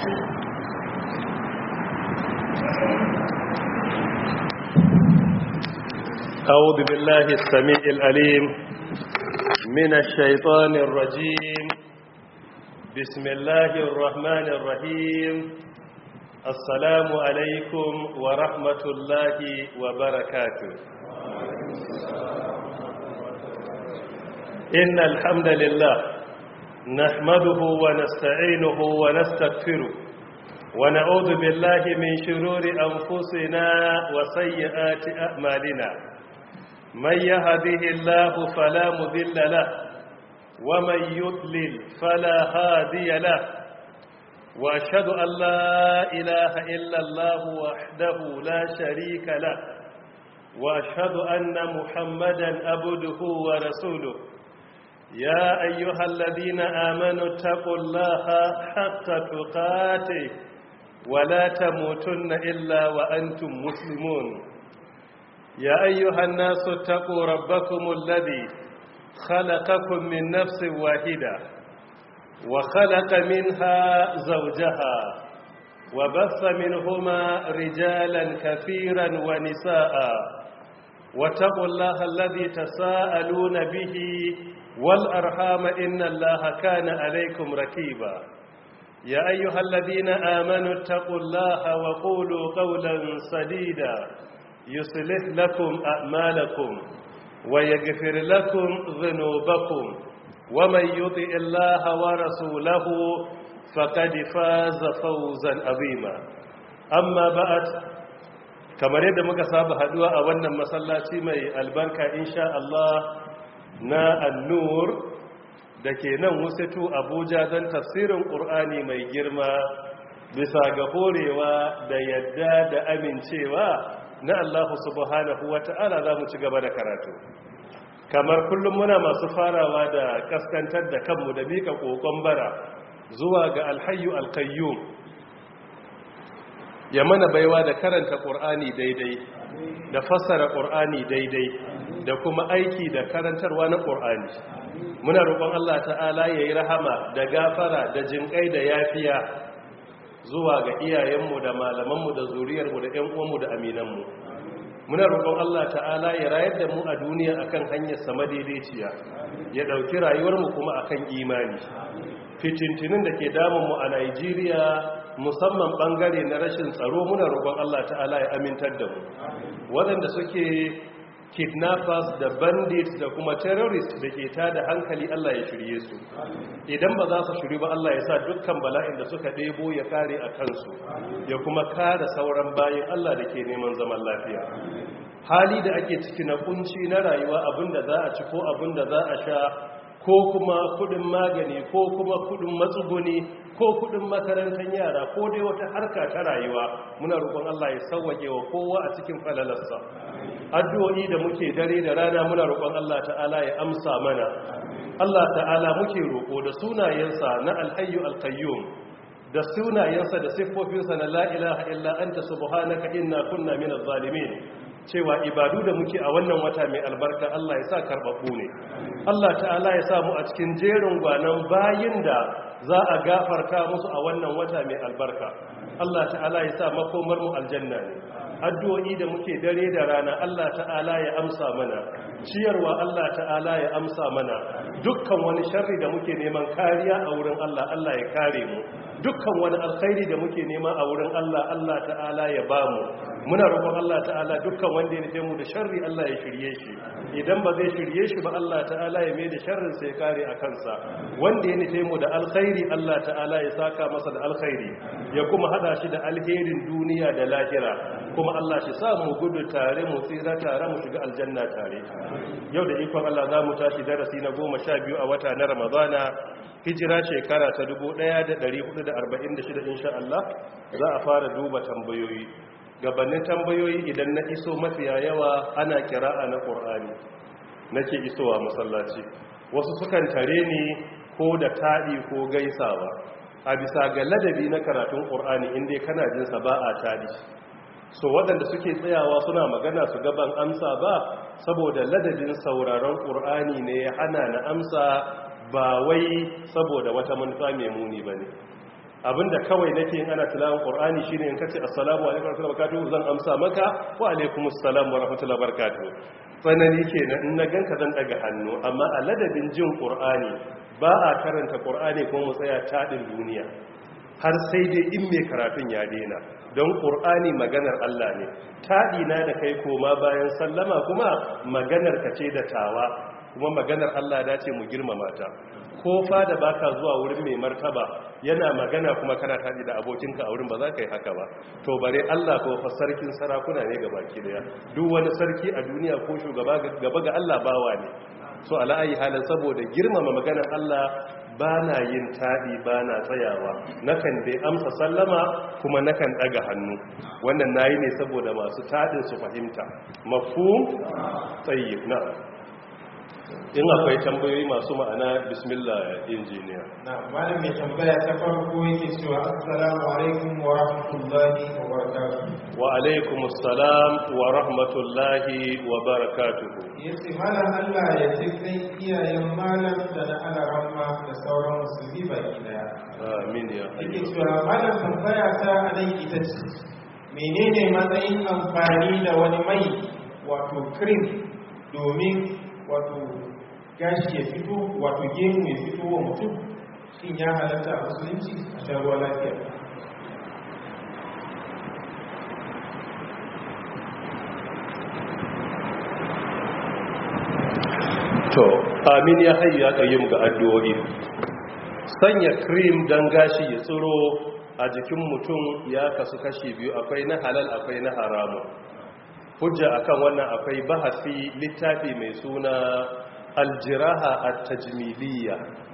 أعوذ بالله السميع العليم من الشيطان الرجيم. بسم الله الرحمن الرحيم. السلام عليكم ورحمة الله وبركاته. إن الحمد لله نحمده ونستعينه ونستغفره ونعوذ بالله من شرور أنفسنا وسيئات أعمالنا. من يهده الله فلا مضل له ومن يضلل فلا هادي له، وأشهد أن لا إله إلا الله وحده لا شريك له، وأشهد أن محمدا عبده ورسوله. يا أيها الذين آمنوا اتقوا الله حق تقاته ولا تموتن إلا وأنتم مسلمون. يا أيها الناس اتقوا ربكم الذي خلقكم من نفس واحدة وخلق منها زوجها وبث منهما رجالا كثيرا ونساء، واتقوا الله الذي تساءلون به والأرحام إن الله كان عليكم رقيبا. يا أيها الذين آمنوا اتقوا الله وقولوا قولا سديدا يصلح لكم أعمالكم ويغفر لكم ذنوبكم، ومن يطع الله ورسوله فقد فاز فوزا عظيما. أما بعد، kamar yadda muka saba haduwa a wannan masallaci mai albarka insha Allah na An-Nur da ke nan Wusatu Abuja don tafsirin Qur'ani mai girma bisa ga horewa da yadda da amincewa na Allah subhanahu wa ta'ala. za mu ci gaba da karatu kamar kullum muna masu farawa da kaskantar da kanmu da mika kokon bara zuwa ga alhayyu alqayyum ya mana baiwa da karanta qur'ani daidai da fassara qur'ani daidai da kuma aiki da karantarwa na qur'ani. muna roƙon Allah ta'ala yayi rahama da gafara da jinkai da yafiya zuwa ga iyayenmu da malamanmu da zuriyarmu da ƴan uwanmu da aminanmu. muna roƙon Allah ta'ala ya rayar da mu a duniya akan hanyar sama daidaiciya, ya ɗauki rayuwarmu kuma akan imani. fitintinin da ke damunmu a Najeriya musamman ɓangare na rashin tsaro, muna roƙon Allah ta'ala ya amintar da mu. waɗanda suke kidnappers da bandits da kuma terrorists da ke tada hankali, Allah ya shirye su. idan ba za su shiri ba, Allah ya sa dukkan bala'in da suka ɗebo ya kare a kansu, ya kuma kare sauran bayan Allah da ke neman zaman lafiya. hali da ake ciki na kunci na rayuwa, abinda za a ci ko abinda za a sha, ko kuma kudin magani, ko kuma kudin matsuguni, ko kudin makarantar yara, ko dai wata harka ta rayuwa, muna roƙon Allah ya sauwake wa kowa a cikin falalarsa. addu'o'i da muke dare da rana, muna roƙon Allah ta'ala ya amsa mana. Allah ta'ala muke roƙo da sunayensa na alhayyu alqayyum, da sunayensa da siffofinsa na la ilaha illa anta subhanaka inna kunna minaz zalimin, cewa ibadu da muke a wannan wata mai albarka Allah ya sa karɓaɓɓu ne. Allah ta'ala ya sa mu a cikin jerin gwanan bayin da za a gafarta musu a wannan wata mai albarka. Allah ta'ala ya sa makomar mu aljanna ne. addu'o'i da muke dare da rana, Allah ta'ala ya amsa mana. ciyarwa, Allah ta'ala ya amsa mana. dukkan wani sharri da muke neman kariya a wurin Allah, Allah ya kare mu. dukkan wani alkhairi da muke nema a wurin Allah, Allah ta'ala ya bamu. muna roƙon Allah ta'ala dukkan wanda ya nufe mu da sharri, Allah ya shirye shi. idan ba zai shirye shi ba, Allah ta'ala ya mai da sharrin sai kare a kansa. wanda ya nufe mu da alkhairi, Allah ta'ala ya saka masa da alkhairi, ya kuma hada shi da alherin duniya da lahira. kuma Allah shi sa mu gudu tare, mu tsira tare, mu shiga aljanna tare. yau da ikon Allah za mu tashi darasi na 12 a wata na Ramadana, hijira shekara ta 1446 insha Allah. za a fara duba tambayoyi. gabanin tambayoyi, idan na iso mafiya yawa ana kira'a na Qur'ani nake isowa masallaci. wasu sukan tare ni ko da taɗi ko gaisawa. a bisa ga ladabi na karatun Qur'ani, inda kana jin sa ba a taɗi. so waɗanda suke tsayawa suna magana su gaban amsa ba, saboda ladabin sauraron Qur'ani ne ya hana na amsa, ba wai saboda wata manufa mai muni bane. abinda kawai nake yin ana tilawan qur'ani shine in kace assalamu alaikum wa rahmatullahi wa barakatuh zan amsa maka wa alaikumus salam wa rahmatullahi wa barakatuh tsanani kenan in na ganka zan daga hannu amma a ladabin jin qur'ani ba a karanta qur'ani kuma mu tsaya tadin duniya har sai dai in mai karatun ya daina don qur'ani maganar Allah ne tadi na da kai koma bayan sallama kuma maganar ka ce da tawa kuma maganar Allah da ce mu girmama ta ko fa da baka zuwa wurin mai martaba yana magana kuma kana tadi da abokinka a wurin ba za ka yi haka ba to bare Allah ko fa sarkin sarakuna ne gabaki daya duk wani sarki a duniya ko shugaba gaba ga Allah bawa ne so ala ayi halin saboda girmama maganar Allah bana yin tadi bana tsayawa nakan dai amsa sallama kuma nakan daga hannu wannan nayi ne saboda masu tadin su fahimta mafhum tayyib na in akwai tambayoyi masu ma'ana bismillah injiniya na malam mai tambaya ta farko yake cewa assalamu alaikum wa rahmatullahi wa barakatuh wa alaikum assalam wa rahmatullahi wa barakatuh yace malam Allah ya ji kai iyayen malam da na alaramma da sauran musulmi baki daya amin ya yake cewa malam tambaya ta anan ita ce menene matsayin amfani da wani mai wato cream domin wato gashi ya fito wato gemu ya fito wa mutum shin ya halatta a musulunci a shan ruwa lafiya to amin ya hayyu ya kayyum ga addu'o'i sanya cream dan gashi ya tsiro a jikin mutum ya kasu kashi biyu akwai na halal akwai na haramu hujja akan wannan akwai bahasi littafi mai suna aljiraha at-tajmiliyya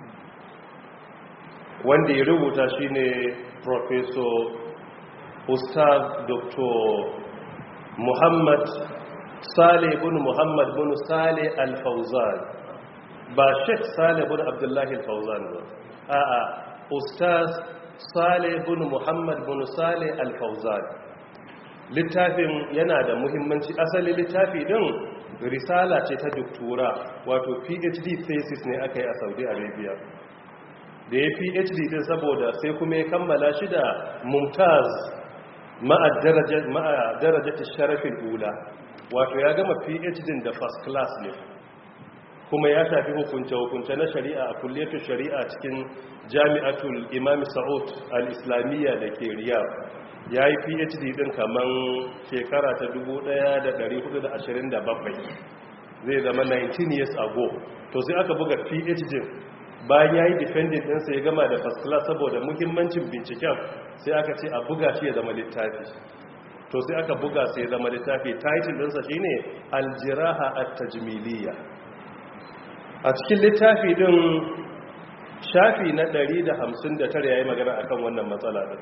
wanda ya rubuta shine professor ustaz dr muhammad salih ibn muhammad ibn salih al-fawzan ba sheikh salih ibn abdullah al-fawzan ba a'a ustaz salih ibn muhammad ibn salih al-fawzan littafin yana da muhimmanci asali littafi din risala ce ta doktora wato phd thesis ne aka yi a saudi arabia da ya phd din saboda sai kuma ya kammala shi da mumtaz ma'a darajar sharafin ula wato ya gama phd din da first class ne kuma ya shafi hukunce-hukunce na shari'a a kulliyar shari'a cikin jami'atul imam sa'ud al-islamiyya da ke riyadh ya yi phd din kaman shekara ta 1427 zai zama 19 years ago to sai aka buga phd bayan ya yi defending ɗinsa ya gama da first class saboda muhimmancin binciken sai aka ce a buga shi ya zama littafi to sai aka buga sai ya zama littafi title ɗinsa shine aljiraha at-tajmiliyya a cikin littafi din shafi na 159 yayi magana akan wannan matsala din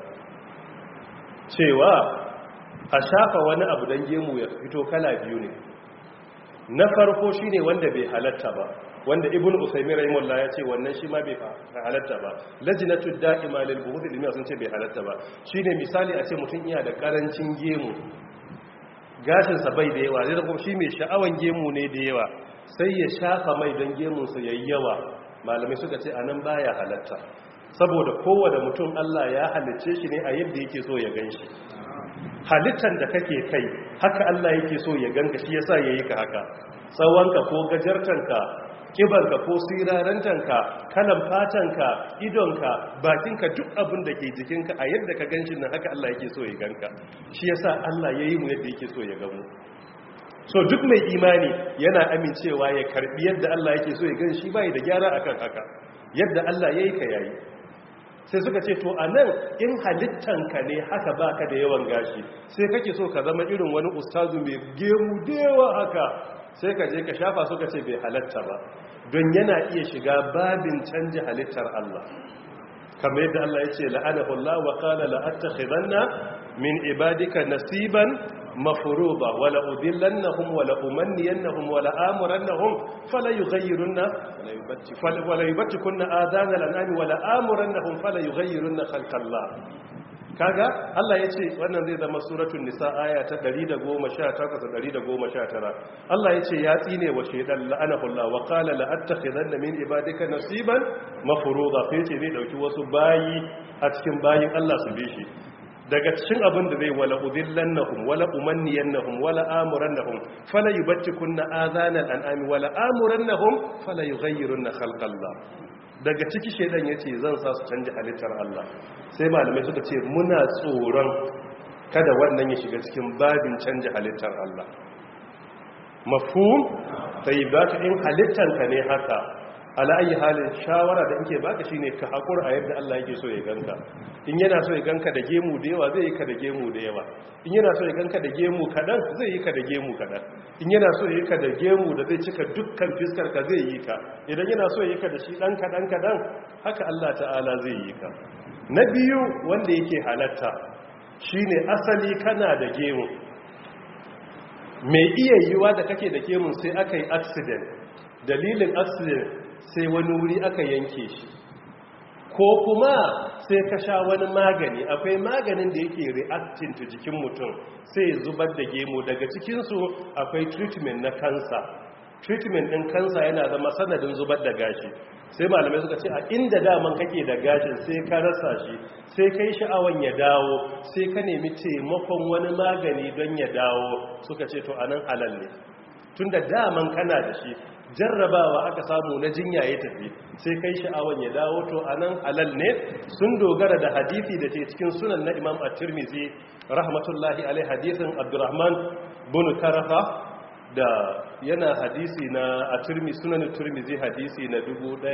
cewa a shafa wani abu don gemu ya fito kala biyu ne na farko shine wanda bai halatta ba wanda ibn usaymin rahimahullah ya ce wannan shi ma bai halatta ba lajnatu da'ima lil buhud ilmiya sun ce bai halatta ba shine misali a ce mutum iya da karancin gemu gashin sa bai da yawa zai kuma shi mai sha'awan gemu ne da yawa sai ya shafa mai don gemun sa yayi yawa malamai suka ce anan baya halatta saboda kowane mutum Allah ya halicce shi ne a yadda yake so ya gan shi halittar da kake kai haka Allah yake so ya ganka shi yasa yayi ka haka tsawonka ko gajartanka kibanka ko sirarantanka kalan fatanka idonka bakinka duk abin da ke jikinka a yadda ka ganshi nan haka Allah yake so ya ganka shi yasa Allah yayi mu yadda yake so ya gamu so duk mai imani yana amincewa ya karbi yadda Allah yake so ya ganshi bai da gyara akan haka yadda Allah yayi ka yayi sai suka ce to a nan in halittanka ne haka baka da yawan gashi sai kake so ka zama irin wani ustazu mai gemu da yawa haka sai ka je ka shafa suka ce bai halatta ba don yana iya shiga babin canja halittar Allah kamar yadda Allah ya ce la'anahu Allah wa qala la'attakhidanna min ibadika nasiban mafruḍa wa la udillannahum wa la umanniyannahum wa la amurannahum fala yughayyirunna wala yubtikunna adana al-an'ami wa la amurannahum fala yughayyirunna khalqa Allah kaga Allah ya ce wannan zai zama suratul nisa aya ta 118 da 119 Allah ya ce ya tsine wa shaydan la'anahu Allah wa qala la attakhidanna min ibadika nasiban mafruḍa sai ce zai dauki wasu bayi a cikin bayin Allah su bi shi daga cikin abin da zai wala udillannahum wala umanniyannahum wala amurannahum fala yubtikunna adhanal an'ami wala amurannahum fala yughayyirunna khalqallah daga ciki shedan yace zan sa su canja halittar Allah sai malamai suka ce muna tsoron kada wannan ya shiga cikin babin canja halittar Allah mafhum tayyibatu in halittanka ne haka ala ayi halin shawara da nke baka shine ka hakura a yadda Allah yake so ya ganka in yana so ya ganka da gemu da yawa zai yi ka da gemu da yawa in yana so ya ganka da gemu kadan zai yi ka da gemu kadan in yana so ya yi ka da gemu da zai cika dukkan fiskar ka zai yi ka idan yana so ya yi ka da shi dan kadan haka Allah ta'ala zai yi ka na biyu wanda yake halatta shine asali kana da gemu mai iya yiwa da kake da gemun sai aka yi accident dalilin accident sai wani wuri aka yanke shi ko kuma sai ka sha wani magani akwai maganin da yake reacting to jikin mutum sai zubar da gemu daga cikinsu akwai treatment na kansa treatment din kansa yana zama sanadin zubar da gashi sai malamai suka ce a inda daman kake da gashin sai ka rasa shi sai kai sha'awan ya dawo sai ka nemi taimakon wani magani don ya dawo suka ce to anan halal ne tunda daman kana da shi jarrabawa aka samu na jinya ya tafi sai kai sha'awan ya dawo to anan halal ne sun dogara da hadisi da ke cikin sunan na Imam At-Tirmidhi rahmatullahi alaihi hadisin Abdurrahman bin Karafa da yana hadisi na At-Tirmidhi sunan At-Tirmidhi hadisi na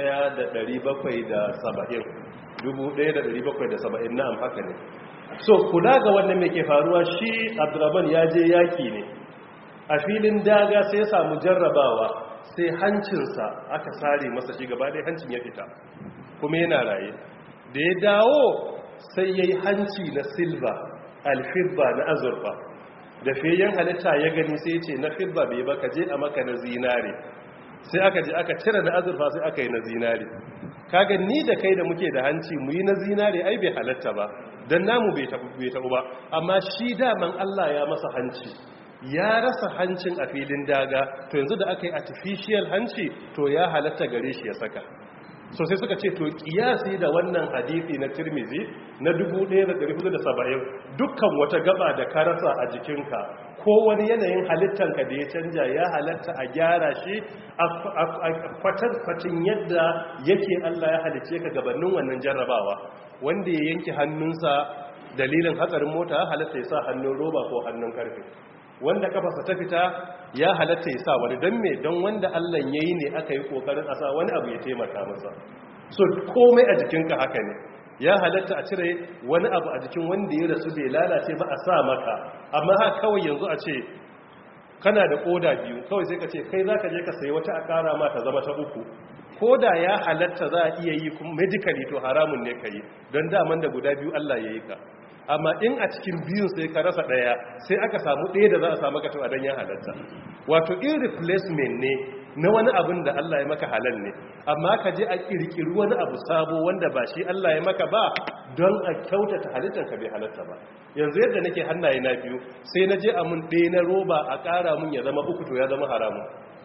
1770 na'am haka ne so kula ga wannan me ke faruwa shi Abdurrahman ya je yaki ne a filin daga sai ya samu jarrabawa sai hancinsa aka sare masa shi gaba ɗaya hancin ya fita kuma yana raye da ya dawo sai ya yi hanci na silva alfibba na azurfa da fiyen halitta ya gani sai ce na fibba bai baka je a maka na zinare sai aka je aka cire na azurfa sai aka yi na zinare kaga ni da kai da muke da hanci mu yi na zinare ai bai halatta ba don namu bai taɓu ba amma shi daman Allah ya masa hanci ya rasa hancin a filin daga to yanzu da aka yi artificial hanci to ya halatta gare shi ya saka so sai suka ce to kiyasi da wannan hadisi na Tirmidhi na 1470 dukkan wata gaba da ka rasa a jikinka ko wani yanayin halittanka da ya canja ya halatta a gyara shi a kwatin yadda yake Allah ya halice ka gabanin wannan jarrabawa wanda ya yanke hannunsa dalilin hatsarin mota ya halatta ya sa hannun roba ko hannun karfe wanda kafarsa ta fita ya halatta ya sa wani don me don wanda Allah ya yi ne aka yi kokarin a sa wani abu ya taimaka masa so komai a jikinka haka ne ya halatta a cire wani abu a jikin wanda ya rasu bai lalace ba a sa maka amma haka kawai yanzu a ce kana da koda biyu kawai sai ka ce kai za ka je ka sayi wata a kara ma ta zama ta uku koda ya halatta za a iya yi medically to haramun ne ka yi don daman da guda biyu Allah ya yi ka amma in a cikin biyun sai ka rasa daya sai aka samu daya da za a samu ka dan ya halatta wato in replacement ne na wani abin da Allah ya maka halal ne amma ka je a kirkiri wani abu sabo wanda ba shi Allah ya maka ba don a kyautata halittar ka bai halatta ba yanzu yadda nake hannaye na biyu sai na je a mun ɗaya na roba a ƙara mun ya zama uku to ya zama haramun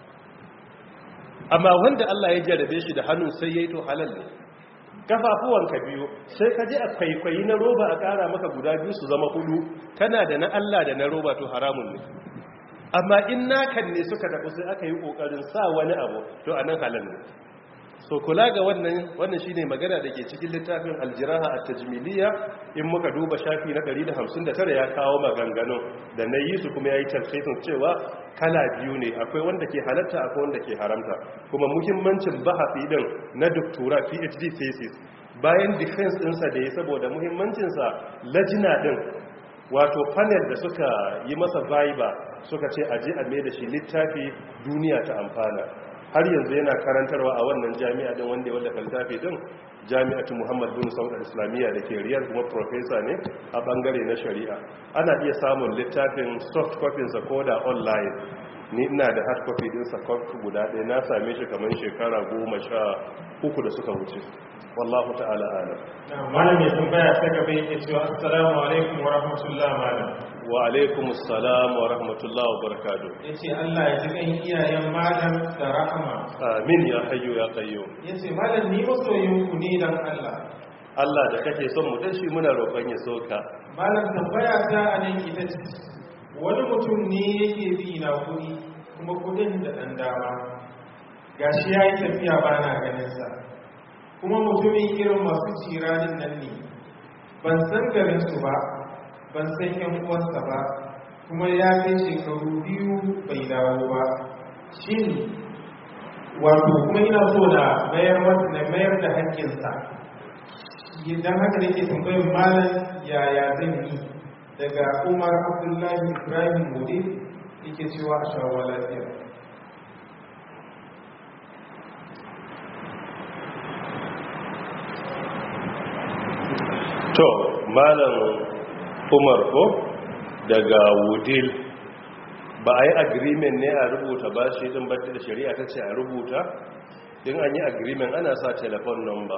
amma wanda Allah ya jarabe shi da hannun sai yayi to halal ne kafafuwanka biyu sai ka je a kwaikwayi na roba a ƙara maka guda biyu su zama hudu kana da na Allah da na roba to haramun ne amma in nakan ne suka tafi sai aka yi ƙoƙarin sa wani abu to a nan halal ne so kula ga wannan shine magana da ke cikin littafin aljiraha at-tajmiliya in muka duba shafi na 159 ya kawo maganganu da na yi su kuma ya yi tarfifin cewa kala biyu ne akwai wanda ke halatta akwai wanda ke haramta kuma muhimmancin bahasi din na doctora PhD thesis bayan defense ɗinsa da ya saboda muhimmancinsa lajina din wato panel da suka yi masa viva suka ce aje a mai da shi littafi duniya ta amfana har yanzu yana karantarwa a wannan jami'a din wanda ya wallafa littafi din jami'atu Muhammad bin Saud al-Islamiyya da ke Riyadh kuma professor ne a bangare na shari'a ana iya samun littafin soft copy sa ko da online ni ina da hard copy din sa guda ɗaya na same shi kamar shekara 13 da suka wuce wallahu ta'ala alam. malam ya tambaya ta gaba yake cewa assalamu alaikum wa rahmatullah malam. wa alaikum assalam wa rahmatullah wa barakatuh. yace Allah ya ji kan iyayen malam da rahama. amin ya hayyu ya qayyum. yace malam ni masoyin ku ne dan Allah. Allah da kake son mu dashi muna roƙon ya soka. malam tambaya ta anan ita ce wani mutum ne yake bi na kuɗi kuma kuɗin da ɗan dama gashi ya yi tafiya ba na ganinsa kuma mutumin irin masu jiranin nan ne ban san garinsu ba ban san yan uwansa ba kuma ya kai shekaru 2 bai dawo ba shin wato kuma ina so na mayar da haƙƙinsa idan haka da ke tambayar malam yaya zan yi daga Umar Abdullahi Ibrahim Mudi yake cewa a shawo lafiya. To, Malam Umar ko daga Wudil ba a yi agreement ne a rubuta ba shi din ba da shari'a ta ce a rubuta in an yi agreement ana sa telephone number.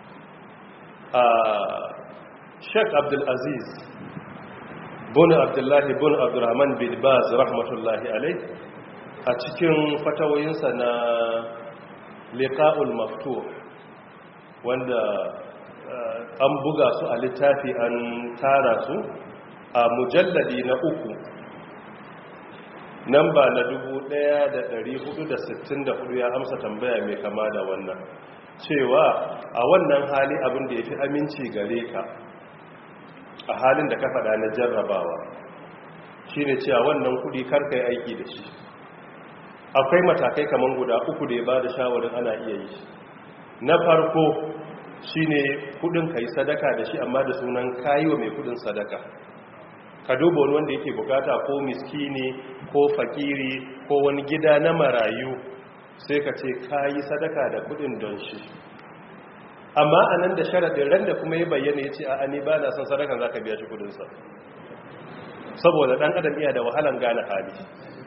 Sheikh Abdul Aziz bin Abdullahi bin Abdurrahman bin Baz rahmatullahi alai a cikin fatawoyinsa na liqa'ul maftuh wanda an buga su a littafi an tara su a mujalladi na 3 namba na 1464 ya amsa tambaya mai kama da wannan cewa a wannan hali abin da ya fi aminci gare ka a halin da ka faɗa na jarrabawa shi ne cewa wannan kudi karka yi aiki da shi akwai matakai kamar guda 3 da ya ba da shawarin ana iya yi na farko shi ne kudin ka yi sadaka da shi amma da sunan kayi wa mai kudin sadaka ka duba wani wanda yake bukata ko miskini ko fakiri ko wani gida na marayu sai ka ce kayi sadaka da kudin don shi amma a nan da sharaɗin ran da kuma ya bayyana ya ce a ni ba na son sadakan za ka biya shi kudinsa saboda ɗan adam iya da wahalan gane hali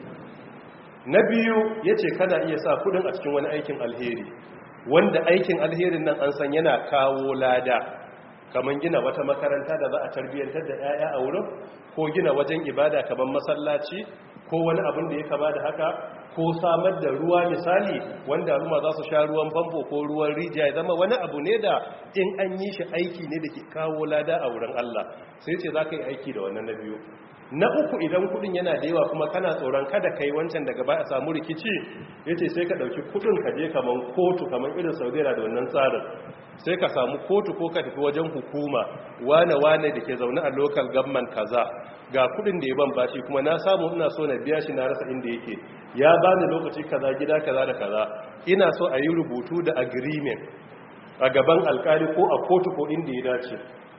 na biyu ya ce kana iya sa kudin a cikin wani aikin alheri wanda aikin alherin nan an san yana kawo lada kamar gina wata makaranta da za a tarbiyyantar da 'ya'ya a wurin ko gina wajen ibada kamar masallaci ko wani abin da ya kama da haka ko samar da ruwa misali wanda al'umma za su sha ruwan famfo ko ruwan rijiya ya zama wani abu ne da in an yi shi aiki ne da ke kawo lada a wurin Allah sai ce za ka yi aiki da wannan na biyu na uku idan kudin yana da yawa kuma kana tsoron kada kai wancan daga baya a samu rikici yace sai ka dauki kudin ka je kaman kotu kaman irin Saudi da wannan tsarin sai ka samu kotu ko ka tafi wajen hukuma wane da ke zaune a local government kaza ga kudin da ya ban bashi kuma na samu ina so na biya shi na rasa inda yake ya bani lokaci kaza gida kaza da kaza ina so a yi rubutu da agreement a gaban alkali ko a kotu ko inda ya dace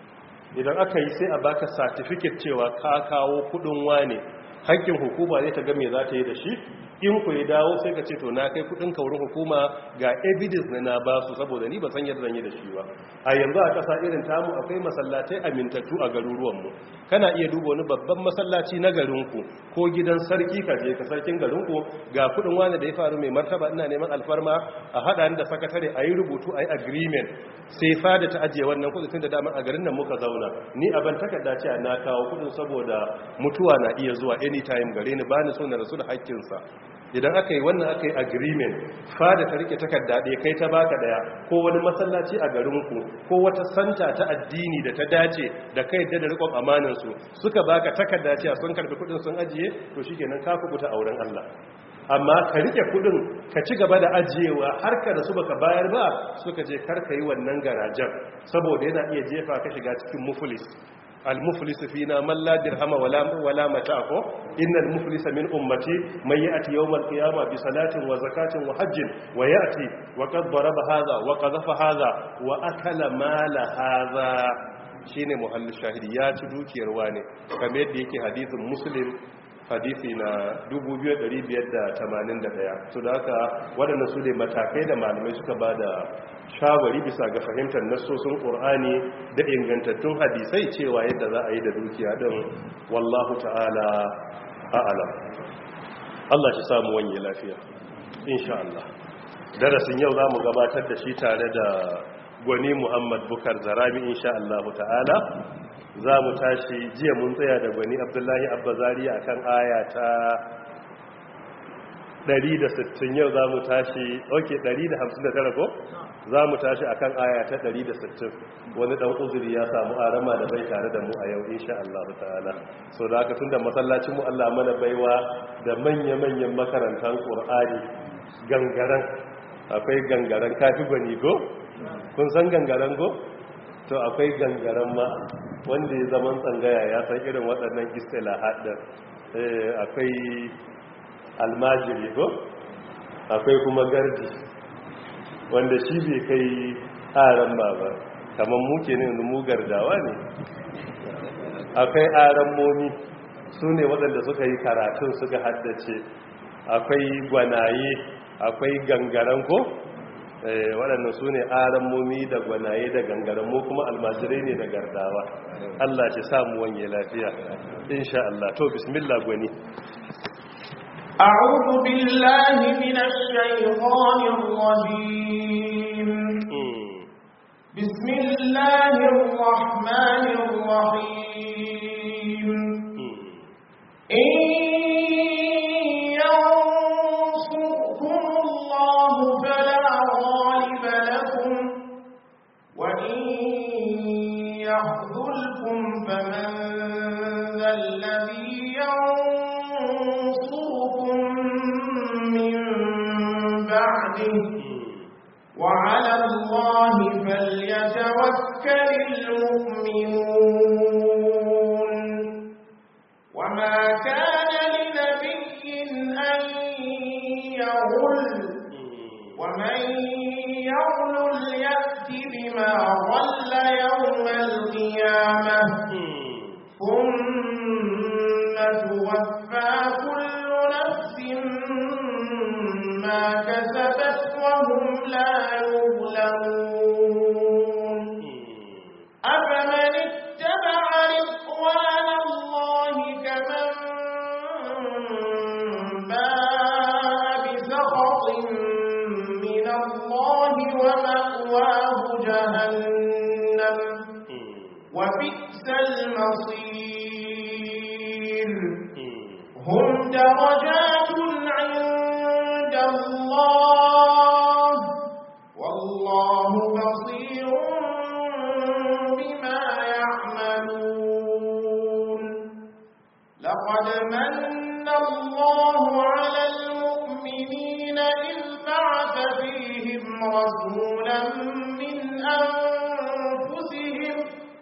idan aka yi sai a baka certificate cewa ka kawo kudin wane hakkin hukuma ne ta ga me za ta yi da shi in ku ya dawo sai ka ce to na kai kudin ka wurin hukuma ga evidence na ba su saboda ni ba san yadda zan yi da shi ba a yanzu a kasa irin tamu akwai masallatai amintattu a garuruwanmu kana iya duba wani babban masallaci na garinku ko gidan sarki ka je ka sarkin garinku ga kudin wani da ya faru mai martaba ina neman alfarma a hada da sakatare a yi rubutu a yi agreement sai fada ta ajiye wannan kudin tun da daman a garin nan muka zauna ni a ban takarda ce na kawo kudin saboda mutuwa na iya zuwa anytime gare ni bani so na rasu da haƙƙinsa idan aka yi wannan aka yi agreement fada ta rike takarda ɗaya kai ta baka ɗaya ko wani masallaci a garinku ko wata santa ta addini da ta dace da kai da rikon amanansu suka baka takarda cewa sun karbi kudin sun ajiye to shikenan ka kubuta auren Allah amma ka rike kudin ka ci gaba da ajiyewa har ka da su baka bayar ba suka je karka yi wannan garajen saboda yana iya jefa ka shiga cikin muflis المفلس فينا من لا درهم ولا متاع ان المفلس من امتي من ياتي يوم القيامه بصلاه وزكاه وحج وياتي وقد ضرب هذا وقذف هذا واكل مال هذا shine muhallin shahidi ya ci dukiyar wane kamar yadda yake hadisin muslim hadisi na 2581 so da haka waɗannan su ne matakai da malamai suka ba da shawari bisa ga fahimtar nassosin ƙur'ani da ingantattun hadisai cewa yadda za a yi da dukiya ɗin wallahu ta'ala a'alam Allah shi samu wanye lafiya insha Allah. Darasin yau za mu gabatar da shi tare da gwani Muhammad Bukar Zarami insha Allah ta'ala. Za mu tashi, jiya mun tsaya da gwani Abdullahi Abbazari akan aya ta 160, yau za mu tashi 159 ko? Za mu tashi akan aya ta 160. Wani dan uzuri ya samu arama da bai tare da mu a yau insha Allah ta'ala. So da haka tunda masallacin mu Allah mana baiwa da manya-manyan makarantan Qur'ani gangaren, akwai gangaren kafi gwani go? Kun san gangaren go? To akwai gangaren ma wanda ya zaman tsangaya ya san irin waɗannan istilahat din. Akwai almajiri go? Akwai kuma gardi wanda shi bai kai aran ba kamar muke ne yanzu mu gardawa ne. Akwai aran momi, su ne waɗanda suka yi karatun suka haddace. Akwai gwanaye, akwai gangaren ko? Waɗannan su ne aran momi da gwanaye da gangaren, mu kuma almajirai ne da gardawa. Allah shi samu wanye lafiya insha Allah. To bismillah gwani. أعوذ بالله من الشيطان الرجيم. بسم الله الرحمن الرحيم. إن ينصركم الله فلا غالب لكم وإن يخذلكم فمن ذا الذي ينصركم من بعده وعلى الله فليتوكل المؤمنون. وما كان لنبي أن يغل ومن يغل يأت بما غل يوم القيامة ثم توفى كل نفس ما كسبت وهم لا يظلمون. أفمن اتبع رضوان الله كمن باء بسخط من الله ومأواه جهنم وبئس المصير. هم درجات عند الله والله بصير بما يعملون. لقد من الله على المؤمنين إذ بعث فيهم رسولا من أنفسهم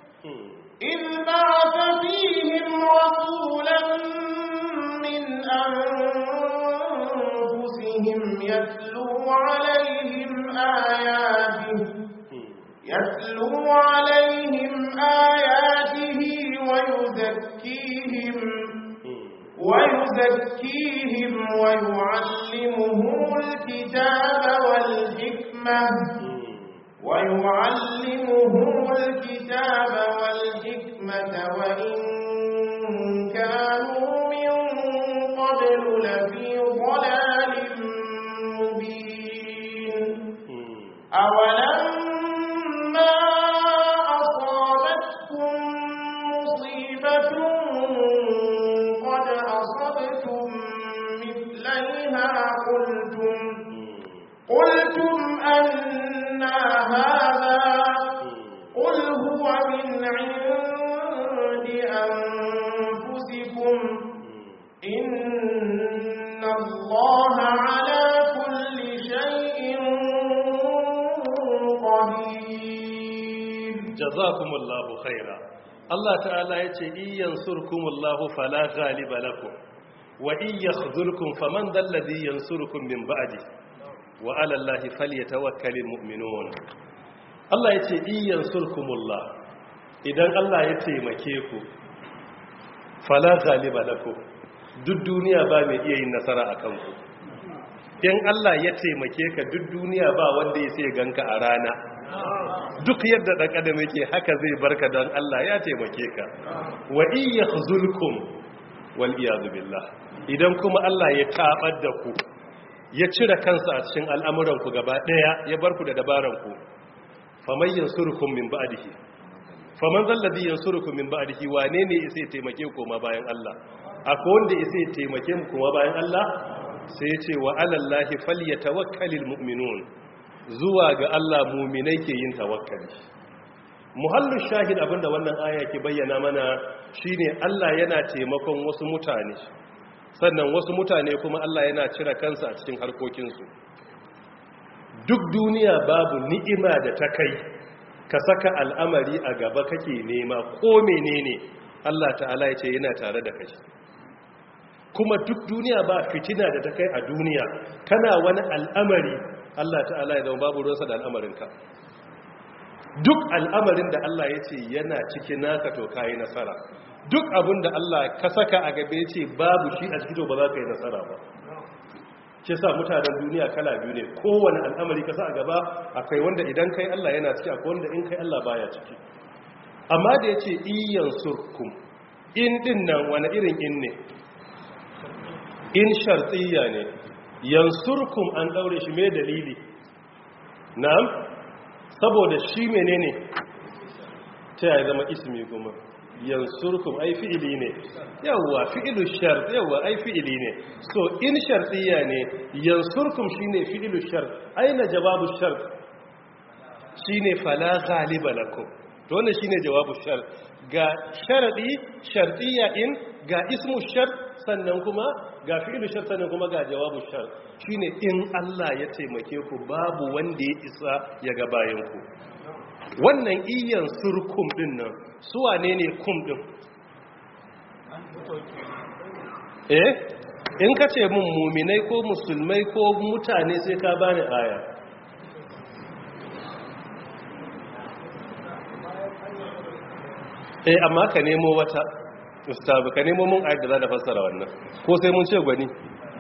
يتلو عليهم آياته ويزكيهم ويعلمهم الكتاب والحكمة وإن كانوا من قبل لفي ضلال مبين. أولما أصابتكم مصيبة قد أصبتم مثليها قلتم أنى هذا قل هو من عند أنفسكم إن الله على كل شيء قدير. جزاكم الله خيرا. Allah ta'ala ya ce iyan surkumullahu fala ghaliba lakum wa iyakhzulkum faman dalladhi yansurukum min ba'di wa 'ala Allahi falyatawakkalul mu'minun. Allah ya ce iyan surkumullah, idan Allah ya taimake ku fala ghaliba lakum, duk duniya ba mai iya yin nasara akan ku. In Allah ya taimake ka duk duniya ba wanda ya sai ganka a rana. Duk yadda ɗan adam yake haka zai barka don Allah ya taimake ka. Wa iya khuzulkum, wal iyadu billah. Idan kuma Allah ya tabar da ku ya cire kansa a cikin al'amuran ku gaba daya ya bar ku da dabaran ku, faman yansurukum min ba'dihi, faman zalladhi yansurukum min ba'dihi, wane ne sai ya taimake ku ma bayan Allah? Akwai wanda sai ya taimake mu kuma bayan Allah? Sai ya ce wa alallahi falyatawakkalul mu'minun, zuwa ga Allah mu'minai ke yin tawakkali. Muhallin shahid abinda wannan aya ke bayyana mana shine Allah yana taimakon wasu mutane, sannan wasu mutane kuma Allah yana cire kansa a cikin harkokinsu. Duk duniya babu ni'ima da ta kai ka saka al'amari a gaba kake nema ko menene Allah ta'ala ya ce yana tare da kai. Kuma duk duniya ba fitina da ta kai a duniya kana wani al'amari Allah ta'ala ya zama babu ruwansa da al'amarinka. Duk al'amarin da Allah ya ce yana cikin naka to kayi nasara. Duk abin da Allah ka saka a gabe ce babu shi a cikin ba za ka yi nasara ba. Ke sa mutanen duniya kala biyu ne, kowane al'amari ka sa a gaba akwai wanda idan kai Allah yana ciki, akwai wanda in kai Allah baya ciki. Amma da ya ce iyan surkum, in din nan wani irin in ne? In shartiyya ne, yansurkum an daure shi mai dalili. Na'am? Saboda shi menene ta ya zama ismi kuma yansurkum ai fi'ili ne, yawa fi'ilu shart, yawa ai fi'ili ne. So in shartiyya ne, yansurkum shine fi'ilu shart, aina jawabu shart shine fala ghaliba lakum, to wannan shine jawabu shart. Ga sharadi shartiyya in, ga ismu shart, sannan kuma ga fi'ilu shart, sannan kuma ga jawabu shart. Shine in Allah ya taimake ku babu wanda ya isa ya ga bayan ku. Wannan iyan surkum din nan su wane ne kum din? In ka ce mun muminai ko musulmai ko mutane sai ka bani aya. Amma ka nemo wata ustazu, ka nemo mun ayat da za da fassara wannan, ko sai mun ce gwani?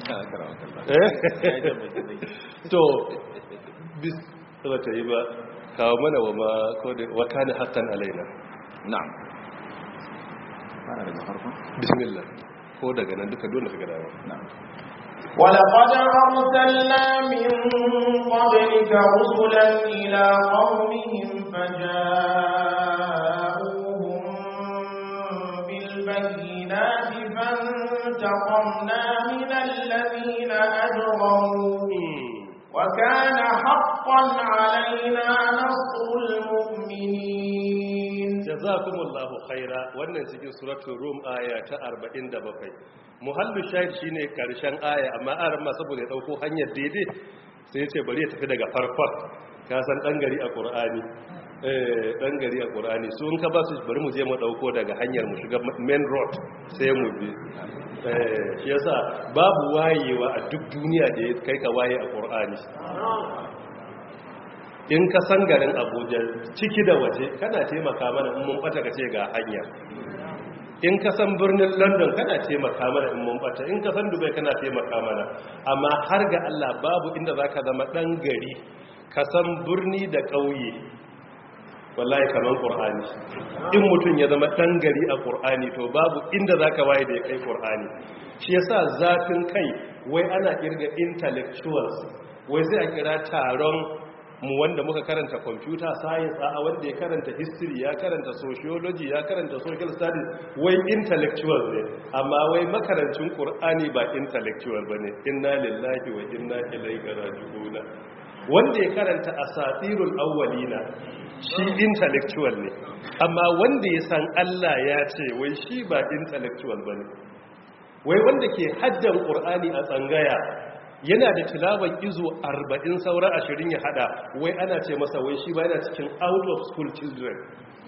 To bis ba ta yi ba, kawo mana wa kana haqqan alaina. Na'am. Fara daga farko. Bismillah. Ko daga nan duka dole ka gadawa. Na'am. ولقد أرسلنا من قبلك رسلا إلى قومهم فجاءوهم بالبينات فانتقمنا من الذين أجرموا وكان حقا علينا نصر المؤمنين. jazakumullahu khaira. Wannan cikin suratul rum aya ta 47. Muhallu shahid shine karshen aya, amma aran ma saboda ya dauko hanyar daidai sai ya ce bari ya tafi daga farkon. Ka san dan gari a Qur'ani, dan gari a Qur'ani su in ka ba su bari mu je mu dauko daga hanyar mu shiga main road sai mu bi. Shi yasa babu wayewa a duk duniya da kai ka waye a Qur'ani. In ka san garin Abuja ciki da waje kana taimaka mana in mun bata kace ga hanya. In ka san birnin London kana taimaka mana in mun bata, in ka san Dubai kana taimaka mana. Amma har ga Allah babu inda zaka zama dan gari ka san birni da kauye wallahi kaman Qur'ani. In mutun ya zama dan gari a Qur'ani to babu inda zaka waye da ya kai Qur'ani. Shi yasa zafin kai wai ana kirga intellectuals, wai sai a kira taron mu wanda muka karanta computer science a wanda ya karanta history, ya karanta sociology, ya karanta social studies, wai intellectual ne, amma wai makarancin Qur'ani ba intellectual bane. Inna lillahi wa inna ilaihi raji'un. Wanda ya karanta asatirul awwalina shi intellectual ne, amma wanda ya san Allah ya ce wai shi ba intellectual bane. Wai wanda ke haddan Qur'ani a tsangaya yana da tilawan izo 40 saura 20 ya hada, wai ana ce masa wai shi ba yana cikin out of school children.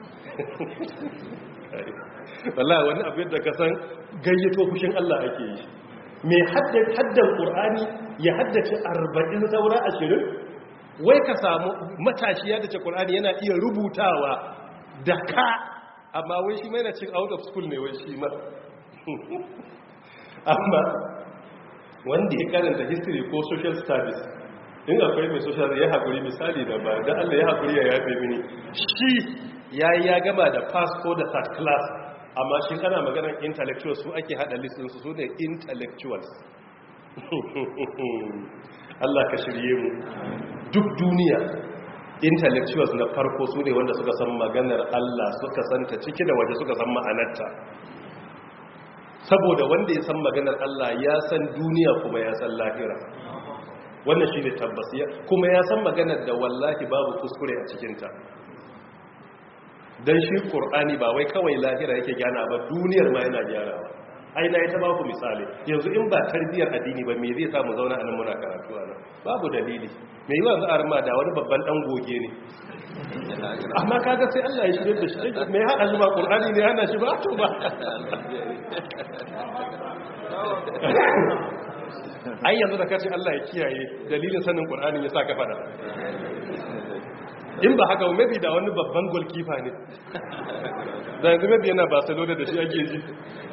wallahi wani abin da ka san gayyato fushin Allah ake yi. Mai haddan Qur'ani ya haddace 40 saura 20, wai ka samu matashi ya dace Qur'ani yana iya rubutawa da ka, amma wai shi mai na cikin out of school ne wai shi ma. Amma wanda ya karanta history ko social studies, in akwai mai social ya haƙuri misali da ba da Allah ya haƙuri ya yafe mini, shi ya gama da pass ko da third class amma shi kana maganar intellectuals su ake hada listin su ne intellectuals. Allah ka shirye mu. Duk duniya intellectuals na farko su ne wanda suka san maganar Allah, suka santa ciki da waje, suka san ma'anarta. Saboda wanda ya san maganar Allah ya san duniya kuma ya san lahira. Wannan shi ne tabbas, kuma ya san maganar da wallahi babu kuskure a cikinta. Don shi ƙur'ani ba wai kawai lahira yake gyana ba, duniyar ma yana gyarawa. Aina ya ta baku misali, yanzu in ba tarbiyyar addini ba me zai samu zauna a nan muna karatu a nan, babu dalili. Me yi wanzu arma da wani babban ɗan goge ne, amma kaga sai Allah ya shirya da shi, mai haɗa shi ba ƙur'ani ne hana shi ba to ba. Ai yanzu da kace Allah ya kiyaye, dalilin sanin ƙur'anin ya sa ka faɗa. In ba haka maybe da wani babban goalkeeper ne, da yanzu maybe yana Barcelona da shi ake ji.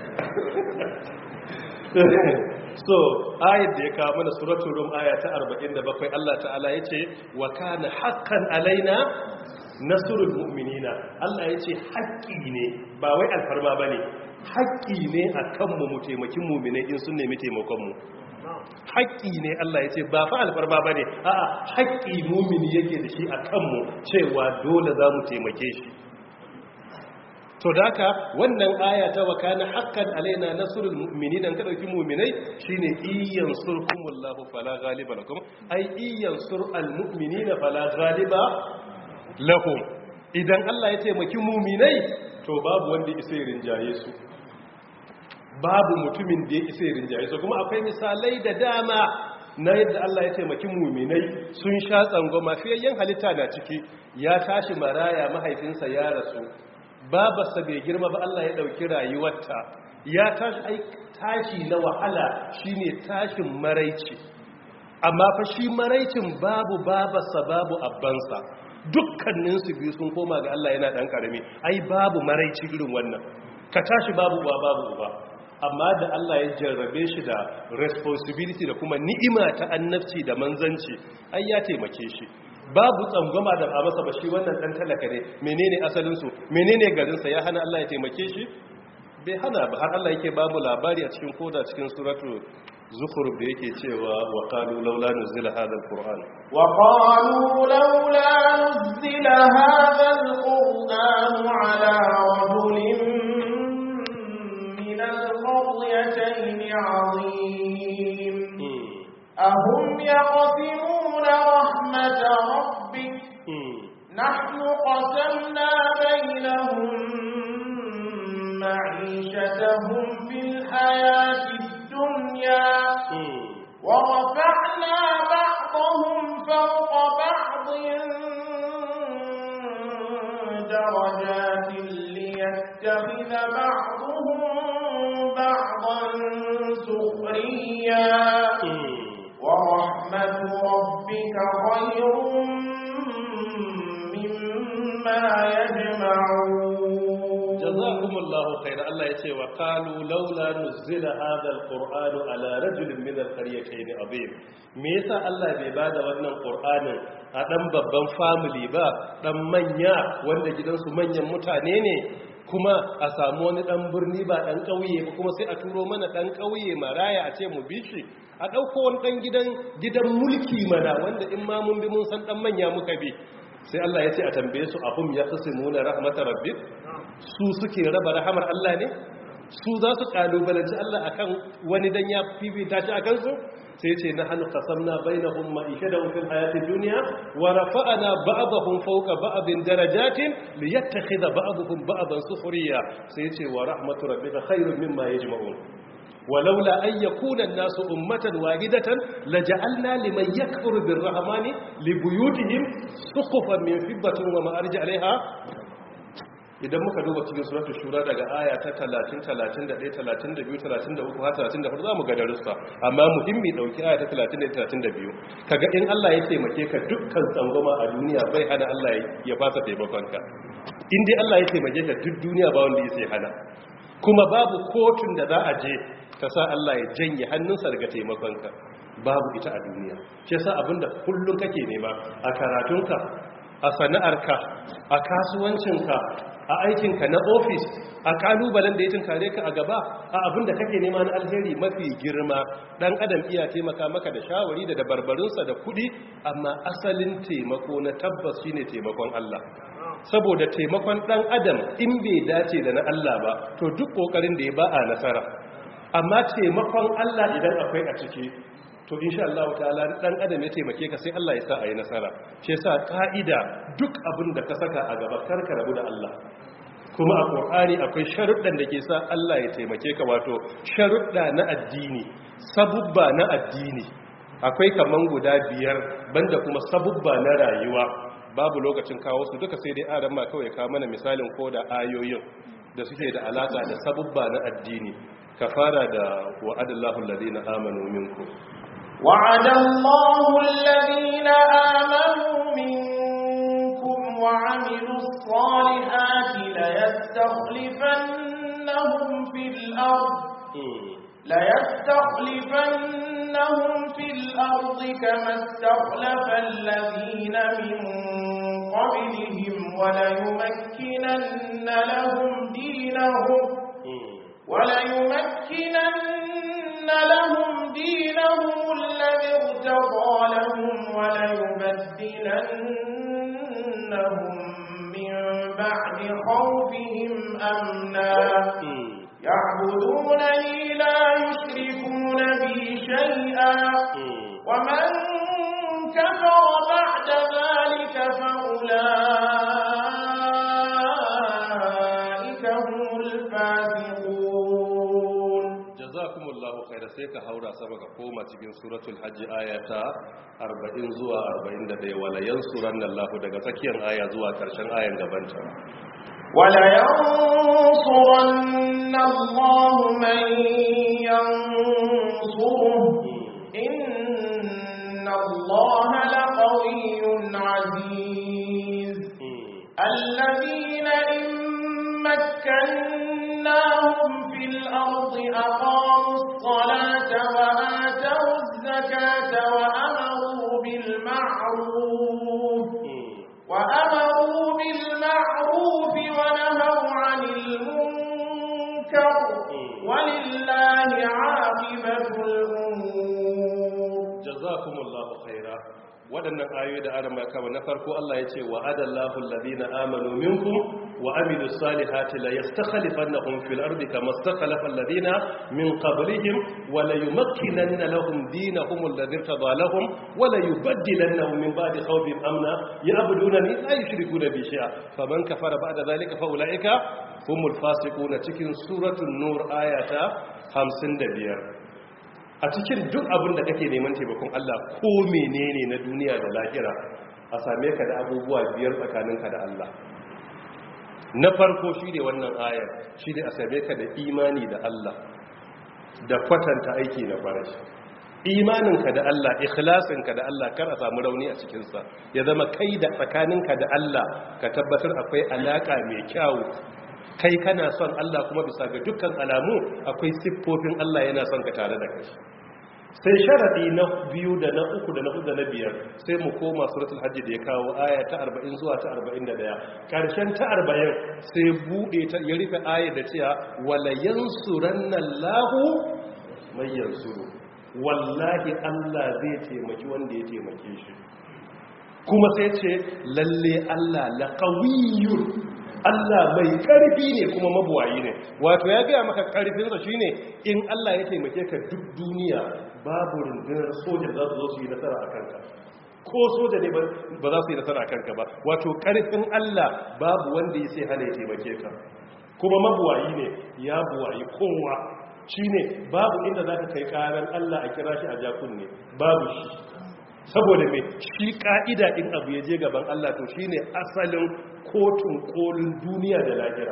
So ayat da ya kawo mana suratul rum aya ta 47 Allah ta'ala yace wa kana haqqan alaina nasrul mu'minina. Allah yace haƙƙi ne, ba wai alfarma bane, haƙƙi ne akan mu taimaki mu'minai in sun nemi taimakon mu. Haƙƙi ne Allah yace ba fa alfarma bane, a'a haƙƙi mu'mini yake da shi akan mu cewa dole za mu taimake shi. To da haka wannan aya ta wakana haqqan alaina nasrul mu'minin, dan ka dauki mu'minai shine iyyan surkumullahu fala ghaliba lakum, ai iyyan sur'al mu'minina fala ghaliba lahum. Idan Allah ya taimaki mu'minai to babu wanda isa rinjaye su, babu mutumin da ya isa rinjaye su. Kuma akwai misalai da dama na yadda Allah ya taimaki mu'minai sun sha tsangwama. Fiyayyen halitta na ciki, ya tashi maraya, mahaifinsa ya rasu, babarsa bai girma ba, Allah ya ɗauki rayuwarta, ya tashi na wahala shine tashin maraici. Amma fa shi maraicin babu babarsa babu abbansa, dukkaninsu biyu sun koma ga Allah yana ɗan ƙarami. Ai babu maraici irin wannan, ka tashi babu uwa babu uba. Amma da Allah ya jarrabe shi da responsibility da kuma ni'ima ta annabci da manzanci, ai ya taimake shi. Babu tsangwama da a masa ba, shi wannan dan talaka ne, menene asalinsu, menene garinsa, ya hana Allah ya taimake shi? Bai hana ba. Har Allah yake babu labari a cikin koda cikin suratu Zukhruf da yake cewa wa qalu laula nuzila hadha alquran, wa qalu laula nuzila hadha alquran ala rajulin min alqaryatayn azim ahum yaqsimuna rahmat rabbik nahnu qasamna bainahum ma'ishatahum fil hayati الدنيا ورفعنا بعضهم فوق بعض درجات ليتخذ بعضهم بعضا سخريا ورحمة ربك خير مما يجمعون. jazakumullahu khairan. Allah yace wa qalu laula nuzila hadha alqur'anu ala rajulin min alqaryatayn azim. Me yasa Allah bai bada wannan qur'anin a dan babban family ba, dan manya wanda gidansu manyan mutane ne, kuma a samu wani dan birni ba dan kauye ba, kuma sai a turo mana dan kauye maraya a ce mu bi shi, a dauko wani dan gidan mulki mana wanda in ma mun bi mun san dan manya muka bi. Sai Allah ya ce a tambaye su ahum yaqsimuna rahmatar rabbik, su suke raba rahamar Allah ne? Su za su kalubalanci Allah akan wani dan ya fifita shi akan su? Sai ce na hannu qasamna bainahum ma'ishadahum fil hayatid dunya wa rafa'na ba'dahum fawqa ba'din darajatin liyattakhidha ba'dahum ba'dan sukhriya. Sai ce wa rahmatu rabbika khairun mimma yajma'un. ولولا أن يكون الناس أمة واحدة لجعلنا لمن يكفر بالرحمن لبيوتهم سقفا من فضة ومعارج عليها. idan muka duba cikin suratul shura daga aya ta 30 31 32 33 har 34 zamu ga darussa, amma muhimmi dauki aya ta 30 32 kaga in Allah ya taimake ka dukkan tsangwama a duniya bai hana Allah ya fasa taimakonka. In dai Allah ya taimake ka duk duniya ba wanda yake hana, kuma babu kotun da za a je ka sa Allah ya janye hannunsa daga taimakonka, babu ita a duniya. Shi yasa abinda kullum kake nema a karatunka, a sana'arka, a kasuwancinka, a aikinka na ofis, a kalubalen da ya tunkare ka a gaba, a abin da kake nema na alheri mafi girma. Dan adam iya taimaka maka da shawari da dabarbarunsa da kudi, amma asalin taimako na tabbas shine taimakon Allah. Saboda taimakon dan adam in bai dace da na Allah ba, to duk kokarin da ya ba a nasara. Amma taimakon Allah idan akwai a ciki, to insha Allah ta'ala dan adam ya taimake ka sai Allah ya sa a yi nasara. Shi yasa ka'ida duk abin da ka saka a gaba karka rabu da Allah. Kuma a Qur'ani akwai sharuɗan da ke sa Allah ya taimake ka, wato sharuɗa na addini, sabubba na addini. Akwai kaman guda 5 banda kuma sabubba na rayuwa. Babu lokacin kawo su duka, sai dai aran ma kawai ka mana misalin ko da ayoyin da suke da alaka da sabubba na addini. Ka fara da wa'adallahu alladhina amanu minkum. wa'adallahu alladhina amanu minkum wa 'amilus salihati la yastakhlifannahum fil ardi kama istakhlafa alladhina min qablihim wa la yumakkinanna lahum dinahum الذي ارتضى لهم وليبدلنهم من بعد خوفهم أمنا يعبدونني لا يشركون بي شيئا ومن كفر بعد ذلك فأولئك هم الفاسقون. جزاكم الله خيرا. sai ka haura sama ka koma cikin suratul hajj ayata 40 zuwa 41 wala yansurannallahu daga tsakiyar aya zuwa karshen ayan gabanta. wala yansurannallahu man yansuruhu innallaha laqawiyyun aziz. alladhina in makkannahum fil ardi aqamu as-salata wa atawu az-zakata wa amaru bil ma'ruf wa nahaw 'anil munkar walillahi 'aqibatul umur. Jazakumullahu khairan. Waɗannan ayoyi da arama kama na farko Allah ya ce wa adallahu alladhina amanu minkum wa amilus salihati la yastakhlifannahum fil ardi kama istakhlafa alladhina min qablihim wa la yumakkinanna lahum dinahum alladhi irtada lahum wa la yubaddilannahum min ba'di khawfihim amna ya'budunani la yushrikuna bi shay'a faman kafara ba'da dhalika fa ulaika humul fasiqun. Cikin suratul nur ayata 55. a cikin duk abin da kake neman taimakon Allah ko menene na duniya da lahira, a same ka da abubuwa 5 tsakaninka da Allah. Na farko shi ne wannan ayar, shi ne a same ka da imani da Allah da kwatanta aiki na farashi. Imaninka da Allah, ikhlasinka da Allah, kar a samu rauni a cikinsa, ya zama kai da tsakaninka da Allah ka tabbatar akwai alaka mai kyau. Kai kana son Allah kuma bisa ga dukkan alamu akwai siffofin Allah yana son ka tare da kai. Sai sharadi na 2 da na 3 da na 4 da na 5 sai mu koma suratul hajj da ya kawo aya ta 40 zuwa ta 41. Karshen ta 40 sai bude ta ya rufe ayar da cewa wala yansurannallahu may yansuru. Wallahi Allah zai taimaki wanda ya taimake shi. Kuma sai ce lalle Allah laqawiyyun, Allah mai karfi ne kuma mabuwayi ne. Wato ya gaya maka karfinsa shine in Allah ya taimake ka duk duniya babu rundunar soja za su zo su yi nasara a kanka, ko soja ne ba za su yi nasara a kanka ba. Wato karfin Allah babu wanda ya sai hana ya taimake ka, kuma mabuwayi ne, ya buwayi kowa. Shine babu inda za ka kai karan Allah a kira shi a jakun ne, babu shi. Saboda mai shi ka'ida in abu ya je gaban Allah to shi ne asalin kotun kolin duniya da lahira.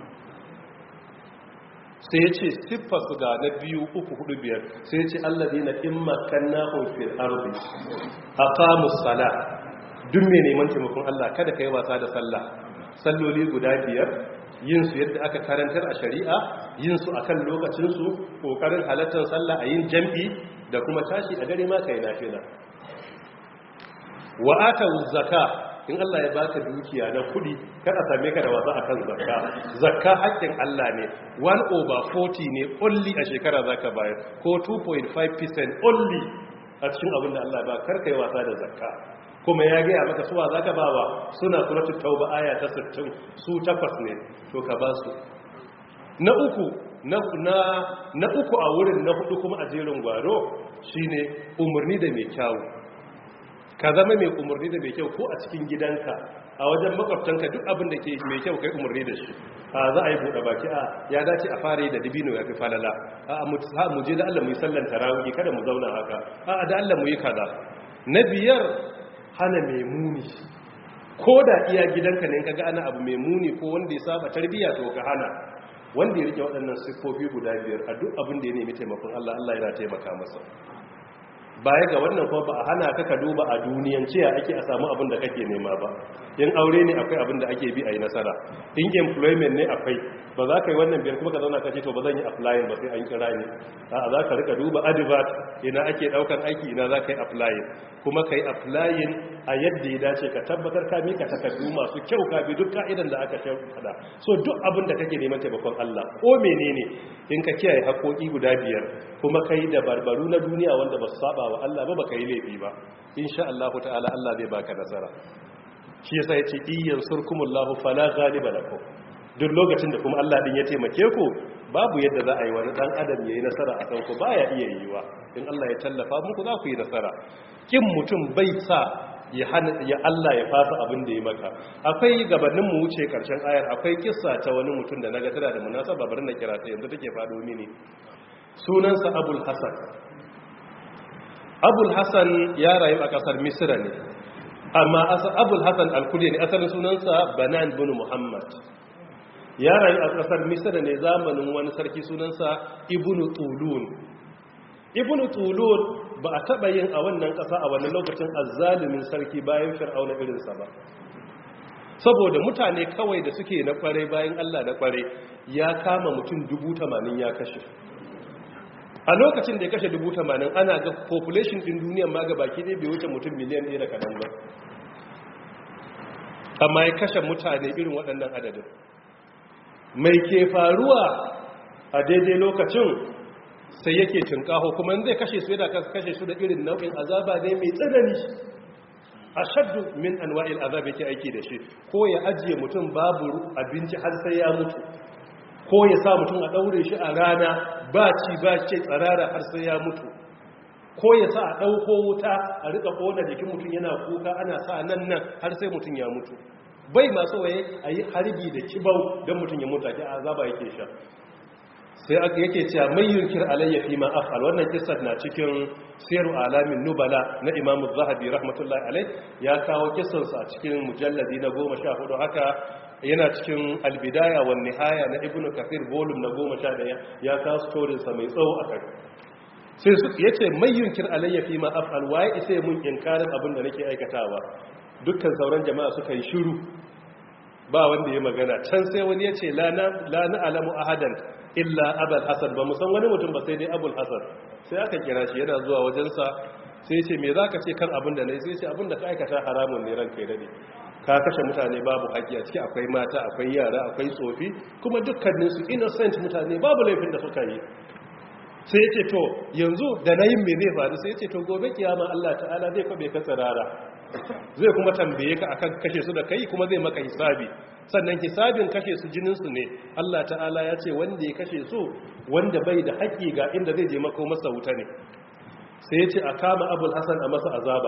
Sai ya ce siffarsu ga na 2, 3, 4, 5 sai ya ce alladhina in makkannahum fil ardi aqamus sala. Duk mai neman taimakon Allah kada kai wasa da sallah. Salloli guda 5 yin su yadda aka karantar a shari'a, yin su akan lokacin su, kokarin halartar sallah a yin jam'i da kuma tashi a dare ma kai nafila. Wa atawu zakka in Allah ya baka dukiya na kudi kada same ka da wasa akan zakka haƙƙin Allah ne 1/40 ne only a shekara zaka bayar ko 2.5% only a cikin abin da Allah ya ba karka yi wasa da zakka kuma ya gaya maka suwa zaka bawa suna suratul tauba aya ta 60 su 8 ne to ka ba su na uku a wurin na hudu kuma a jerin gwaro shine umarni da mai kyau ka zama mai umarni da mai kyau ko a cikin gidanka a wajen makwabtanka duk abin da ke mai kyau kai umarni da shi za a yi buɗe baki ya dace a fara yi da dibino ya fi falala mu je da Allah mu yi sallan tarawih kada mu zauna haka da Allah mu yi kaza na biyar hana mai muni ko da iya gidanka ne kaga ana abu mai muni ko wanda ya saba tarbiyya to ka hana wanda ya rike waɗannan siffofi guda biyar a duk abin da ya nemi taimakon Allah yana taimaka masa baya ga wannan kuma ba a hana ka duba a duniyan ciya ake a samu abin da kake nema ba in aure ne akwai abin da ake bi a yi nasara in employment ne akwai ba za ka yi wannan biyar kuma ka zauna kace to ba zan yi applying ba sai an kira ni a za ka rika duba advert ina ake daukan aiki ina za ka yi applying kuma ka yi applying a yadda ya dace ka tabbatar ka mika takardu masu kyau ka bi duk ka'idan da aka shaɗa so duk abin da kake neman taimakon Allah ko menene in ka kiyaye haƙoƙi guda biyar kuma ka yi dabarbaru na duniya wanda ba su saba wa Allah ba ka yi laifi ba insha Allah ta'ala Allah zai baka nasara shi yasa yace iyyan surkumullahu fala ghaliba lakum duk lokacin da kuma Allah din ya taimake ku babu yadda za a yi wani dan adam yayi nasara a kanku baya iya yiwa in Allah ya tallafa muku za ku yi nasara kin mutum bai sa ya Allah ya fasa abin da ya maka akwai gabanin mu wuce karshen ayar akwai kissa ta wani mutum da naga tana da munasaba bari na kira ta yanzu take fado mini sunansa Abul Hasan Abul Hasan ya rayu a kasar Misra ne amma Abul Hasan al-Kuli ne asalin sunansa Banan bin Muhammad ya rayu a kasar Misra ne zamanin wani sarki sunansa Ibn Tulun ba a taɓa yin a wannan ƙasa a wannan lokacin azzalimin sarki bayan fir'auna irinsa ba saboda mutane kawai da suke na kware bayan Allah na kware ya kama mutum 80,000 ya kashe a lokacin da ya kashe 80,000 ana ga population ɗin duniyan ma ga baki ɗaya bai wuce mutum miliyan 1 da kaɗan ba amma ya kashe mutane irin waɗannan adadin mai ke faruwa a daidai lokacin sai yake tunkaho kuma zai kashe su da kashe su da irin nau'in azaba ne mai tsanani ashaddu min anwa'il azab yake aiki da shi ko ya ajiye mutum babu abinci har sai ya mutu ko ya sa mutum a daure shi a rana ba ci ba ce tsarara har sai ya mutu ko ya sa a dauko wuta a rika kona jikin mutum yana kuka ana sa nan har sai mutum ya mutu bai masu waye ayi harbi da kibau don mutum ya mutu ake azaba yake sha sai aka yake cewa mai yunkir alayya fi ma af'al wannan kissar na cikin siru alamin nubala na Imam Az-Zahabi rahmatullahi alayh ya kawo kissar sa a cikin mujalladi na 14 haka yana cikin al-bidaya wan nihaya na Ibn Kathir volume na 11 ya kawo story sa mai tsawo akai sai su yace mai yunkir alayya fi ma af'al waye sai mun inkarin abin da nake aikatawa dukkan sauran jama'a suka yi shiru ba wanda ya magana can sai wani yace la na alamu ahadan illa abul hasan ba musan wani mutum ba sai dai abul hasan sai aka kira shi yana zuwa wajensa sai ce me zaka ce kan abin da nayi sai ce abin da ka aikata haramun ne ranka ya dade ka kashe mutane babu haƙi a ciki akwai mata akwai yara akwai tsofi kuma dukkanin su innocent mutane babu laifin da suka yi sai ya ce to yanzu da nayin me zai faru sai ya ce to gobe kiyama Allah ta'ala zai kwabe ka tsirara zai kuma tambaye ka akan kashe su da kai kuma zai maka hisabi sannan hisabin kashe su jininsu ne Allah ta'ala ya ce wanda ya kashe su wanda bai da haƙƙi ga inda zai je mako masa wuta ne sai ya ce a kama abul hasan a masa azaba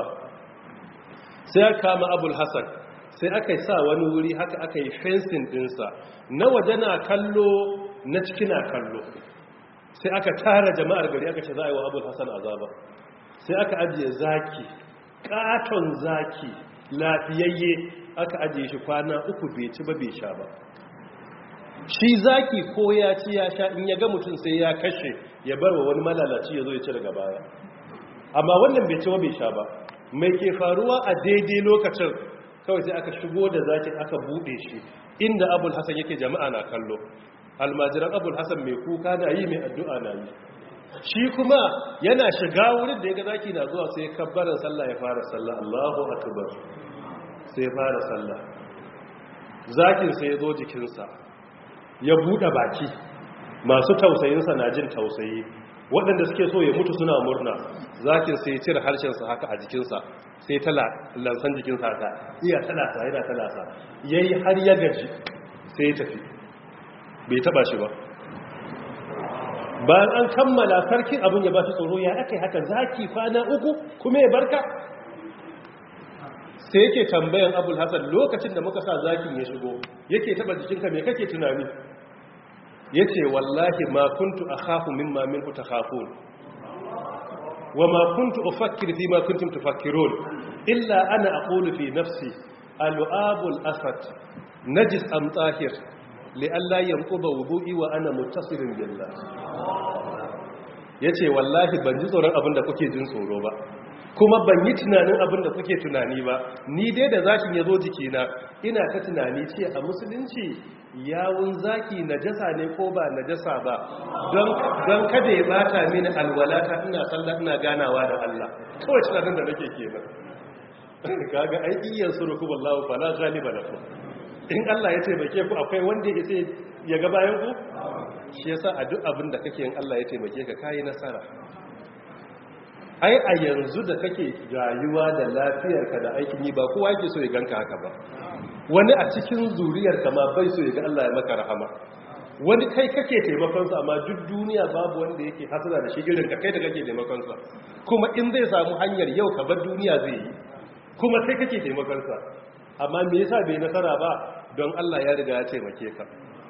sai a kama abul hasan sai aka yi sa wani wuri haka aka yi fencing dinsa na waje na kallo na ciki na kallo sai aka tara jama'ar gari aka ce za a yi wa abul hasan azaba sai aka ajiye zaki katon zaki lafiyayye aka ajiye shi kwana 3 bai ci ba bai sha ba shi zaki ko ya ci ya sha in ya ga mutum sai ya kashe ya bar wa wani malalaci ya zo ya ci daga baya amma wannan bai ci ba bai sha ba mai ke faruwa a daidai lokacin kawai sai aka shigo da zaki aka bude shi inda abul hasan yake jama'a na kallo almajiran abul hasan mai kuka na yi mai addu'a na yi shi kuma yana shiga wurin da ya ga zaki na zuwa sai kabbaran sallah ya fara sallah Allahu akbar sai fara sallah. Zakin sai ya zo jikinsa ya buɗe baki, masu tausayinsa na jin tausayi, waɗanda suke so ya mutu suna murna. Zakin sai ya cire harshensa haka a jikinsa, sai ta lansan jikinsa haka, iya talasa yana talasa, ya yi har ya gaji sai ya tafi, bai taba shi ba. Bayan an kammala, sarkin abin ya ba shi tsoro, ya aka yi haka, zaki kwana 3 kuma ya barka. Sai yake tambayan Abul Hasan, lokacin da muka sa zakin ya shigo yake taba jikinka, me kake tunani? Yace wallahi ma kuntu akhafu mimma minkum takhafun wa ma kuntu ufakkiru fi ma kuntum tufakkirun illa ana aqulu fi nafsi al-abul asad najis am tahir li alla yanquba wudu'i wa ana muttasilun billah. Yace wallahi ban ji tsoron abinda kuke jin tsoro ba, kuma ban yi tunanin abinda kuke tunani ba. Ni dai da zakin yazo jikina ina ta tunani ce a musulunci yawun zaki najasa ne ko ba najasa ba, don kada ya bata mini alwalata ina sallah ina ganawa da Allah. Kawai tunanin da nake kenan. Kaga ai iyan surukum wallahu fala ghaliba lakum. In Allah ya taimake ku akwai wanda ya ce ya ga bayan ku? Shi yasa a duk abin da kake yin Allah ya taimake ka kai nasara. Ai a yanzu da kake rayuwa da lafiyarka da aikin yi ba kowa yake so ya ganka haka ba. Wani a cikin zuriyarka ma bai so ya ga Allah ya maka rahama. Wani kai kake taimakonsa amma duk duniya babu wanda yake hasada da shi irin ka kai da kake taimakonsa. Kuma in zai samu hanyar yau ka bar duniya zai yi. Kuma kai kake taimakonsa. Amma me yasa bai nasara ba? Don Allah ya riga ya taimake ka.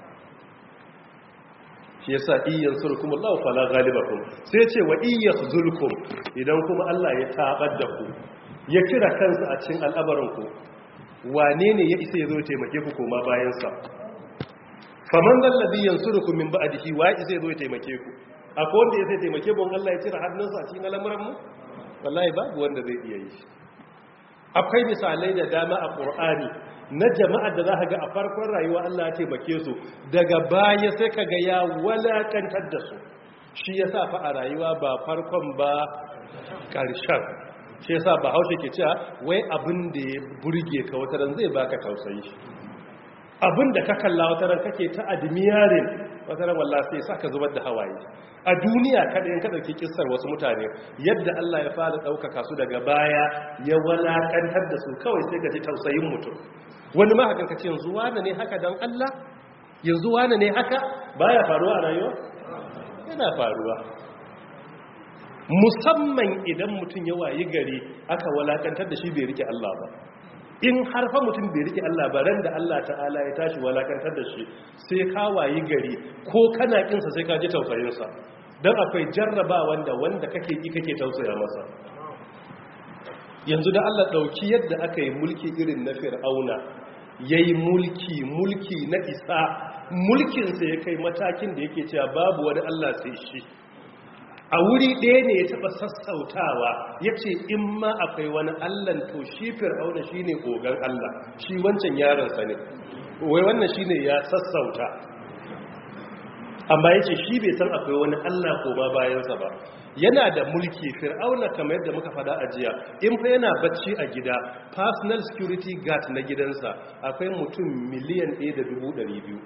Shi yasa iyyan surkum Allah fala ghalibakum. Sai ya ce wa iyyazulkum, idan kuma Allah ya tabar da ku, ya kira kansa a cikin al'abarin ku, wane ne ya isa ya zo taimake ku koma bayansa? Faman zallazi yansurukum min ba'dihi, wa isa ya zo ya taimake ku? Akwai wanda ya sai taimake mu Allah ya cire hannunsa a cikin al'amuran mu? Wallahi babu wanda zai iya yi. Akwai misalai da dama a Qur'ani na jama'ar da za ka ga a farkon rayuwa Allah ya taimake su, daga baya sai ka ga ya walakantar da su. Shi yasa fa a rayuwa ba farkon ba ƙarshen. Shi yasa Bahaushe ke cewa wai abin da ya burge ka wata ran zai baka tausayi. Abin da ka kalla wata ran kake ta admiring, wata ran wallahi sai saka zubar da hawaye. A duniya kada in ka dauki kissar wasu mutane yadda Allah ya fara daukaka su daga baya ya walakantar da su, kawai sai ka ji tausayin mutum. Wani ma hakan ka ce yanzu wane ne haka dan Allah? Yanzu wane ne haka? Baya faruwa a rayuwa? Yana faruwa. Musamman idan mutum ya wayi gari aka walakantar da shi bai rike Allah ba. In har fa mutum bai rike Allah ba, ran da Allah ta'ala ya tashi walakantar da shi sai ka wayi gari ko kana kinsa sai ka ji tausayinsa. Don akwai jarraba wanda kake yi kake tausaya masa. Yanzu da Allah ɗauki yadda aka yi mulki irin na Fir'auna, ya yi mulki na isa, mulkinsa ya kai matakin da yake cewa babu wani Allah sai shi. A wuri ɗaya ne ya taɓa sassautawa, ya ce in ma akwai wani Allahn to shi Fir'auna shi ne ƙogan Allah, shi wancan yaronsa ne, wai wannan shi ne ya sassauta. Amma ya ce shi bai san akwai wani Allah ko ba bayansa ba. Yana da mulki, Fir'auna kamar yadda muka fada a jiya, in fa yana bacci a gida, personal security guard na gidansa akwai mutum miliyan 1.200.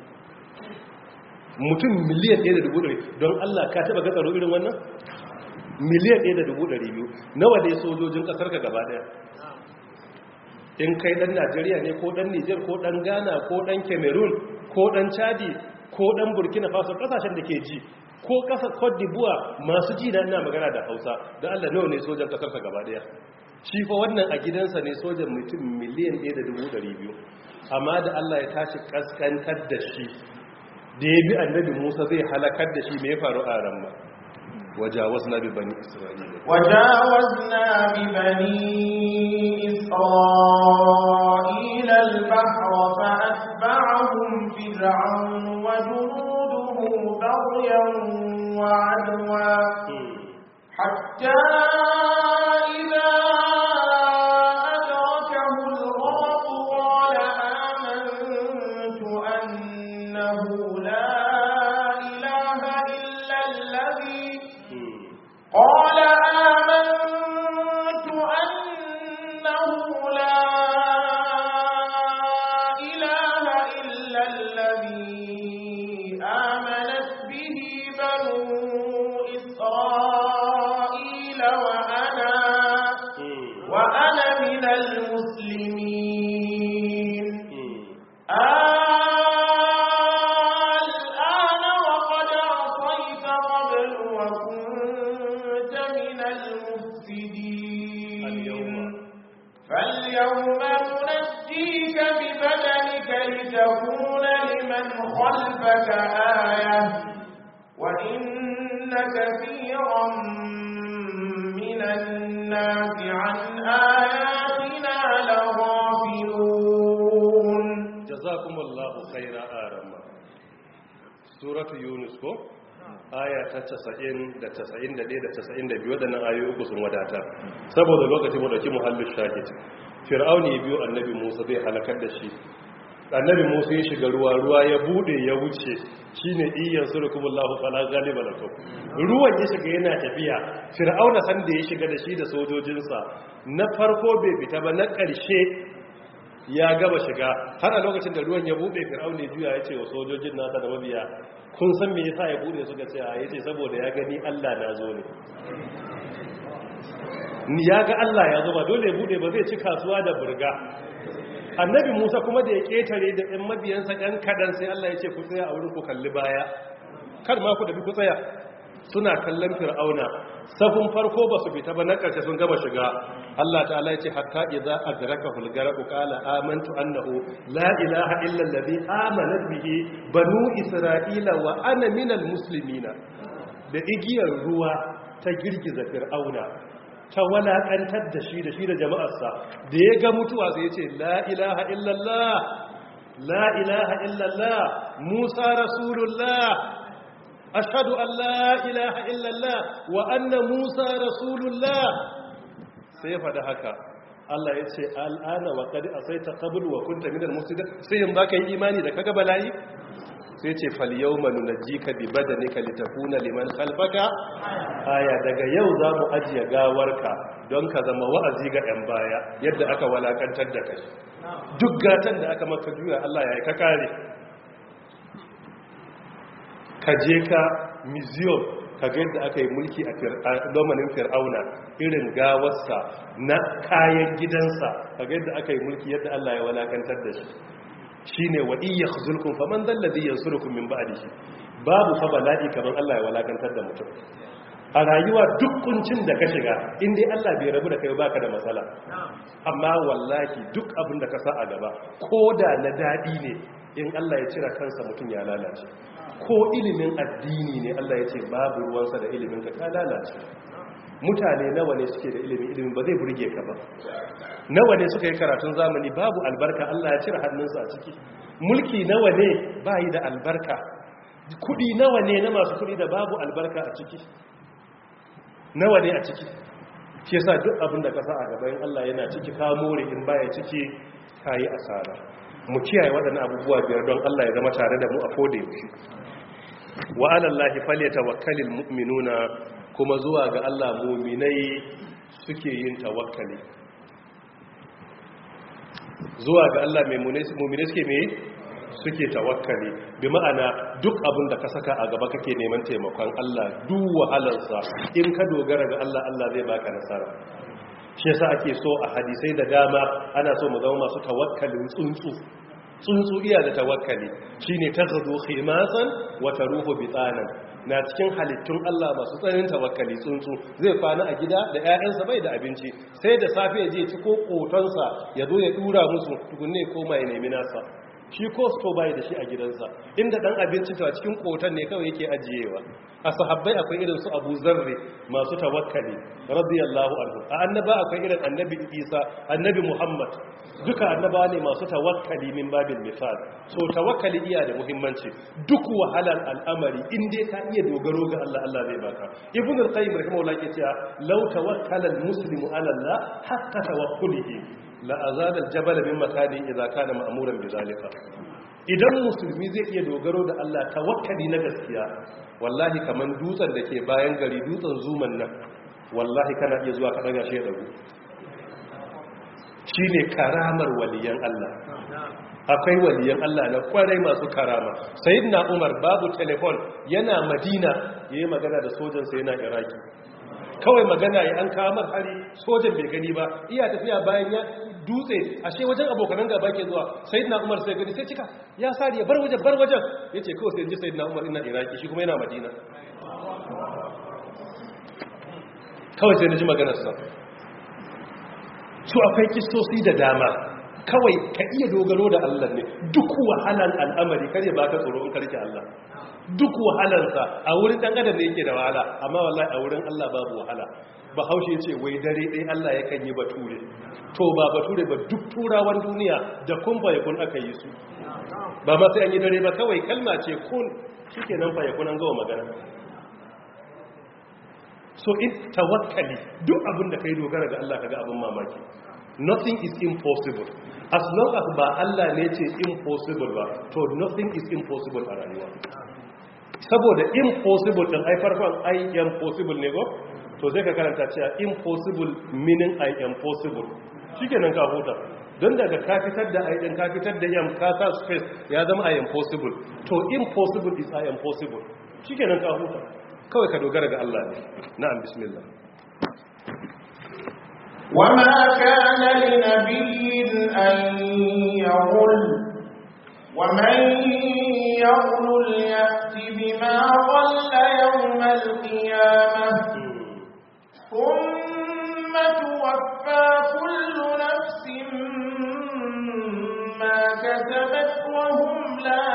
Mutum miliyan 1.200, don Allah ka taba ga tsaro irin wannan? Miliyan 1.200. Nawa dai sojojin kasar ka gaba daya? In kai dan Najeriya ne ko dan Niger ko dan Ghana ko dan Cameroon ko dan Chadi ko dan Burkina Faso, kasashen da ke ji, ko kasar Cote d'Ivoire masu ji da ina magana da Hausa, da Allah nawa ne sojan kasar ka gaba daya? Shi fa wannan a gidansa ne sojan mutum miliyan 1.200. Amma da Allah ya tashi kaskantar da shi, da ya bi annabi Musa zai halakar da shi, me ya faru a ramma? وجاوزنا ببني إسرائيل البحر فأتبعهم فرعون وجنوده بغيا وعدوا حتى إذا أدركه الغرق قال آمنت أنه لا إله إلا الذي قال آمنت أنه لا به بنو إسرائيل وأنا من المسلمين الآن وقد عصيت قبل وكنت من المفسدين فاليوم ننجيك ببدنك لتكون لمن خلفك آية وإن كثيرا من الناس عن آياتنا لغافلون. جزاكم الله خيرا آرما. سورة يونس ko aya ta 90 da 91 da 92 wadannan ayoyi uku sun wadata saboda lokacin mu dauki muhallin shahid. Fir'auni ya biyo annabi Musa zai halakar da shi. Annabi Musa ya shiga ruwa ya bude ya wuce shine iyyan surukumullahu fala ghaliba lakum. Ruwan ya shiga yana tafiya. Fir'auna san da ya shiga da shi da sojojinsa na farko bai fita ba na ƙarshe ya gaba shiga har a lokacin da ruwan ya bude Fir'auna ya juya ya ce wa sojojin nasa da mabiya kun san me yasa ya bude suka ce a yace saboda ya gani Allah na zo ne. Ni ya ga Allah ya zo ba dole ya bude ba zai ci kasuwa da burga. Annabi Musa kuma da ya ketare da ɗan mabiyansa ɗan kadan sai Allah ya ce ku tsaya a wurin ku kalli baya kar ma ku da ku tsaya suna kallon Fir'auna safin farko ba su fita ba na ƙarshe sun gaba shiga Allah ta'ala ya ce hatta idza adraka hulgaraku qala amantu annahu la ilaha illa allazi amanat bihi banu isra'ila wa ana minal muslimina da igiyar ruwa ta girgiza Fir'auna ta walakantar da shi da jama'arsa da ya ga mutuwa sai ya ce la ilaha illallah la ilaha illallah Musa rasulullah ashhadu an la ilaha illallah wa anna Musa rasulullah sai ya faɗa haka Allah ya ce al'ana wa qad asaita qabl wa kunta minal mufsidin sai in baka yi imani da kaga bala'i sai ce fal yawma nunajjika bi badanika litakuna liman khalfaka aya daga yau za mu ajiye gawarka don ka zama wa'azi ga yan baya yadda aka walakantar da kai duk gatan da aka maka juya Allah ya yi ka kare ka je ka museum ka ga yadda aka yi mulki a zamanin Fir'auna irin gawarsa na kayan gidansa ka ga yadda aka yi mulki yadda Allah ya walakantar da shi shine wa iya khuzulkum faman dalladhi yansurukum min ba'dihi babu fa bala'i kaman Allah ya walakantar da mutum a rayuwa duk kuncin da ka shiga in dai Allah bai rabu da kai baka da matsala amma wallahi duk abin da ka sa a gaba koda na dadi ne in Allah ya cira kansa mutum ya lalace ko ilimin addini ne Allah ya ce babu ruwansa da ilimin ka lalace mutane nawa ne suke da ilimin ba zai burge ka ba nawa ne suka yi karatun zamani babu albarka Allah ya cire hannunsa a ciki mulki nawa ne bayi da albarka kudi nawa ne na masu kudi da babu albarka a ciki nawa ne a ciki shi yasa duk abin da ka sa a gaban Allah yana ciki ka more in baya ciki kayi asara mu kiyaye waɗannan abubuwa biyar don Allah ya zama tare da mu a koda yaushe wa ala Allahi falyatawakkalul mu'minuna kuma zuwa ga Allah mu'minai suke yin tawakkali zuwa ga Allah mu'minai suke me suke tawakkali bi ma'ana duk abin da ka saka a gaba kake neman taimakon Allah duk wahalarsa in ka dogara ga Allah Allah zai baka nasara shi yasa ake so a hadisai da dama ana so mu zama masu tawakkalin tsuntsu iya da tawakkali shine taghdu khimasan wa taruhu bitanan na cikin halittun Allah masu tsanin tawakkali tsuntsu zai kwana a gida da ƴaƴansa bai da abinci sai da safe ya je ci ko kotonsa ya zo ya dura musu tukunne koma ya nemi nasa shi ko sto bai da shi a gidansa inda dan abinci ta cikin kotan ne kawai yake ajiyewa a sahabbai akwai irin su Abu Zarri masu tawakkali radiyallahu anhu a annaba akwai irin annabi Isa annabi Muhammad duka annaba ne masu tawakkali min babil misal so tawakkali iya da muhimmanci duk wahalar al'amari in dai ka iya dogaro ga Allah Allah zai baka ibn al-qayyim rahimahullah yake cewa law tawakkala al-muslimu ala Allah haqqa tawakkulihi la azada al-jabal min makani idza kana ma'muran bi zalika idan musulmi zai iya dogaro da Allah tawakkali na gaskiya wallahi kaman dutsen da ke bayan gari dutsen zuman nan wallahi kana iya zuwa ka daga shi ya dago shine karamar waliyan Allah akwai waliyan Allah na kwarai masu karama. Sayyidina Umar babu telefon yana Madina yayi magana da sojan sa yana Iraki, kawai magana ya an kawo hari sojan bai gani ba, iya tafiya bayan ya dutse ashe wajen abokanan gaba ke zuwa. Sayyidina Umar sai gani sai cika ya sari ya bar wajen yace kawai sai ji Sayyidina Umar ina Iraki shi kuma yana Madina, kawai sai ji maganar sa. Su akwai kistosi da dama, kawai ka iya dogaro da Allah ne. Duk wahalan al'amari kare baka tsoro in karki Allah, duk wahalansa a wurin dan adam ne yake da wahala, amma wallahi a wurin Allah babu wahala. Bahaushe ya ce wai dare ɗaya Allah yakan yi bature, to ba bature ba duk turawan duniya da kun fa yakun aka yi su, ba ma sai an yi dare ba, kawai kalma ce kun shikenan fa yakun an gawa magana. So in tawakkali duk abin da kai dogara ga Allah kaga abin mamaki. Nothing is impossible. As long as ba Allah ne ce impossible ba, to nothing is impossible a rayuwa. Saboda impossible din ai farkon I am possible ne go, to sai ka karanta cewa impossible meaning I am possible. Shikenan ka huta. Don daga ka fitar da I din ka fitar da am ka sa space ya zama I am possible. To impossible is I am possible. Shikenan ka huta. Kawai ka dogara ga Allah ne. Na'am, bismillah. وما كان لنبي أن يغل ومن يغل يأت بما غل يوم القيامة ثم توفى كل نفس ما كسبت وهم لا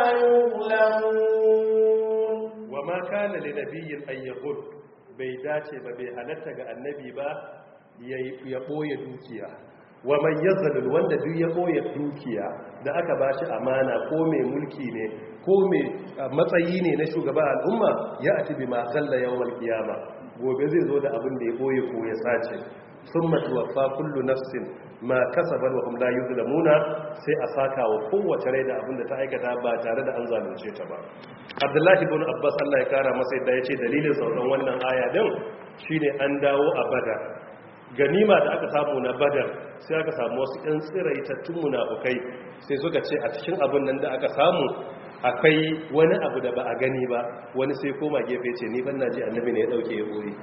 يظلمون. وما كان لنبي أن يغل bai dace ba bai halatta ga annabi ba ya ɓoye dukiya. Wa man yazzalul, wanda duk ya ɓoye dukiya da aka bashi amana, ko mai mulki ne ko mai matsayi ne na shugaban al'umma, ya ati bi ma ghalla yawmal qiyama, gobe zai zo da abin da ya ɓoye ko ya sace. Summa tuwaffa kullu nafsin ma kasabat wa hum la yuzlamuna, sai a saka wa kowace rai da abin da ta aikata ba tare da an zalunce ta ba. Abdullahi ibn Abbas Allah ya kara masa yadda yace dalilin sauran wannan aya din shine an dawo a Badar. Ganima da aka samu na Badar sai aka samu wasu ɗan tsiraitattun munafukai, sai suka ce a cikin abin nan da aka samu akwai wani abu da ba a gani ba. Wani sai koma gefe ce ni ban naji annabi ne ya dauke ya boye.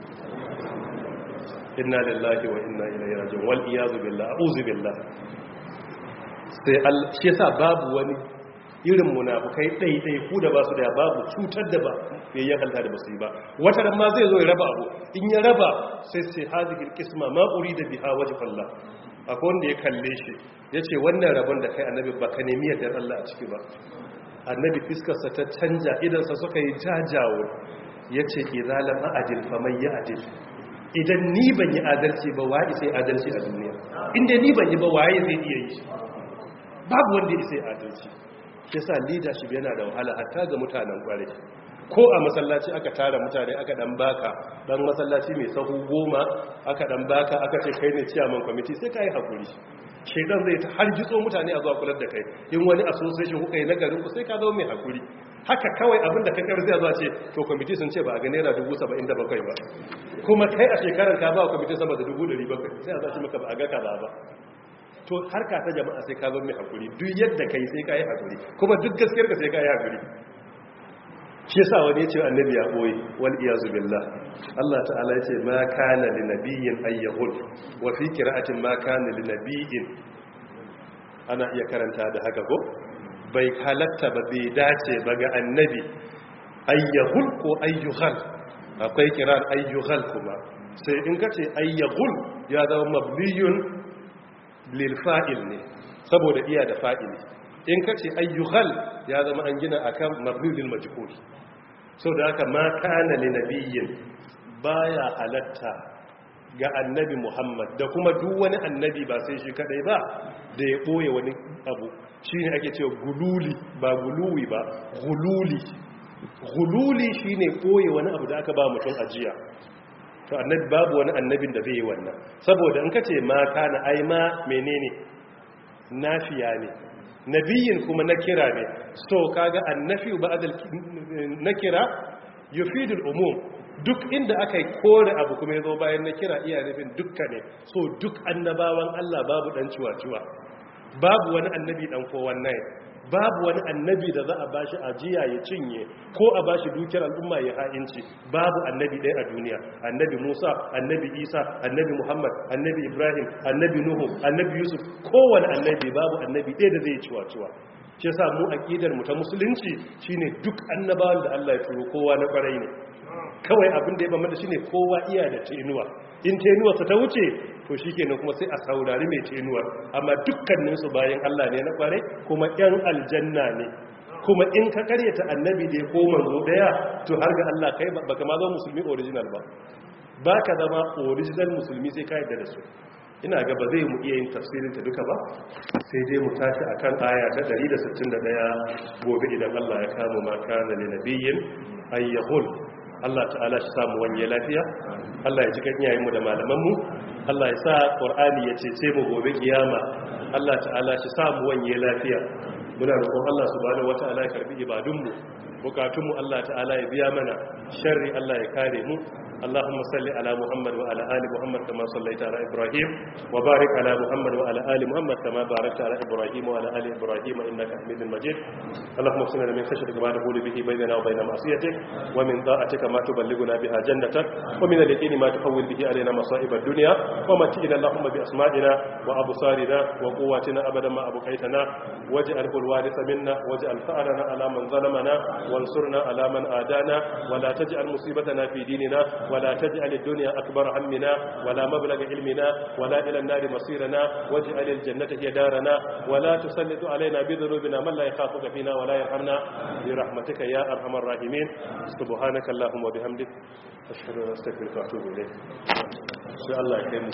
Inna lillahi wa inna ilaihi raji'un, wal iyad billah, a'udhu billah. Sai shi yasa babu wani irin munafukai ɗaiɗai ku da ba su da babu cutar da ba ya yi halta da basu yi ba. Wata ran ma zai zo ya raba abu, in ya raba sai sai hazikil kisma ma da biha wajhullah. Akwai wanda ya kalle shi yace wannan rabon da kai annabi ba ka nemi yardar Allah a ciki ba. Annabi fiskarsa ta canja, idansa suka yi jajawo, yace idza lam a'dil faman ya'dil. Idan ni ban yi adalci ba waye sai adalci a duniya, inda ni ban yi ba waye zai iya yi? Babu wanda ya sai adalci. Yasa leadership yana da wahala hatta ga mutanen kware. Ko a masallaci aka tara mutane aka dan baka dan masallaci mai sahu 10 aka dan baka aka ce kai ne chairman committee, sai kai hakuri. Shedan zai ta harjitso mutane a zuwa kular da kai. In wani association kuka yi na garin ku sai ka zo mai hakuri. Haka kawai abin da ka kar zai zuwa ce to committee sun ce ba a ga naira 77 ba. Kuma kai a shekarar ka ba committee sama da 700, sai a zaci maka ba a ga kaza ba. To harka ta jama'a sai ka zo mai hakuri, duk yadda kai sai ka yi hakuri, kuma duk gaskiyar ka sai ka yi hakuri. Shi yasa wani ya ce annabi ya boye, wal iyazu billah. Allah ta'ala ya ce ma kana li nabiyyin ayyahul, wa fi qira'atin ma kana li nabiyyin. Ana iya karanta da haka ko? Bai halatta ba, bai dace ba ga annabi ayyahul ko ayyuhal. Akwai kiran ayyuhal kuma. Sai in ka ce ayyahul ya zama mabniyun lilfa'il ne, saboda iya da fa'ili. In ka ce ayyuhal ya zama an gina akan mabniyul majhul. So da haka ma kana li nabiyyin, baya halatta ga annabi Muhammad da kuma duk wani annabi ba sai shi kadai ba da ya boye wani abu. Shine ake cewa gululi, ba guluwi ba, gululi. Gululi shine boye wani abu da aka ba mutum ajiya. To annabi babu wani annabin da zai yi wannan, saboda in kace ma kana ai ma menene nafiya ne, nabiyin kuma nakira ne. So kaga annafi ba'dal nakira yufidul umum, duk inda aka kore abu kuma yazo bayan nakira iya nufin dukka ne. So duk annabawan Allah babu dan ciwa-ciwa, babu wani annabi dan 419, babu wani annabi da za a bashi ajiya ya cinye ko a bashi dukiyar al'umma ya ha'inci. Babu annabi ɗaya a duniya. Annabi Musa, annabi Isa, annabi Muhammad, annabi Ibrahim, annabi Nuhu, annabi Yusuf, kowane annabi babu annabi ɗaya da zai ciwa-ciwa. Shi yasa mu aqidar mu ta musulunci shine duk annabawan da Allah ya turo kowa na kwarai ne. Kawai abin da ya bambanta shine kowa iya da tenuwa. In tenuwa ta wuce to shikenan kuma sai a saurari mai tenuwar. Amma dukkanin su bayan Allah ne na kwarai kuma ƴan aljanna ne. Kuma in ka karyata annabi da ya ko manzo daya to har ga Allah kai baka ma zo musulmi original ba. Baka zama original musulmi sai ka yarda da su. Ina ga ba zai mu iya yin tafsirin ta duka ba, sai dai mu tashi akan aya ta 161 gobe idan Allah ya kama ma kana lin nabiyyin ayyahul. Allah ta'ala shi samu wanye lafiya, Allah ya ji kan iyayenmu da malamanmu, Allah ya sa Qur'ani ya cece mu gobe kiyama, Allah ta'ala shi samu wanye lafiya. Muna roƙon Allah subhanahu wata'ala ya karbi ibadunmu, bukatunmu Allah ta'ala ya biya mana, sharri Allah ya kare mu. اللهم صل على محمد وعلى آل محمد كما صليت على إبراهيم وبارك على محمد وعلى آل محمد كما باركت على إبراهيم وعلى آل إبراهيم إنك حميد مجيد اللهم اغفر لنا من خشيتك ما تحول به بيننا وبين معصيتك ومن طاعتك ما تبلغنا بها جنتك ومن اليقين ما تحول به علينا مصائب الدنيا ومتعنا اللهم بأسمائنا وأبصارنا وقواتنا أبدا ما أبقيتنا واجعله الوارث منا واجعل ثأرنا على من ظلمنا وانصرنا على من آدانا ولا تجعل مصيبتنا في ديننا ولا تجعل الدنيا أكبر همنا ولا مبلغ علمنا ولا إلى النار مصيرنا واجعل الجنة هي دارنا ولا تسلط علينا بذنوبنا من لا يخافك فينا ولا يرحمنا برحمتك يا أرحم الراحمين سبحانك اللهم وبحمدك أشهد أن لا إله إلا أنت أستغفرك وأتوب إليك إن شاء الله يكرمك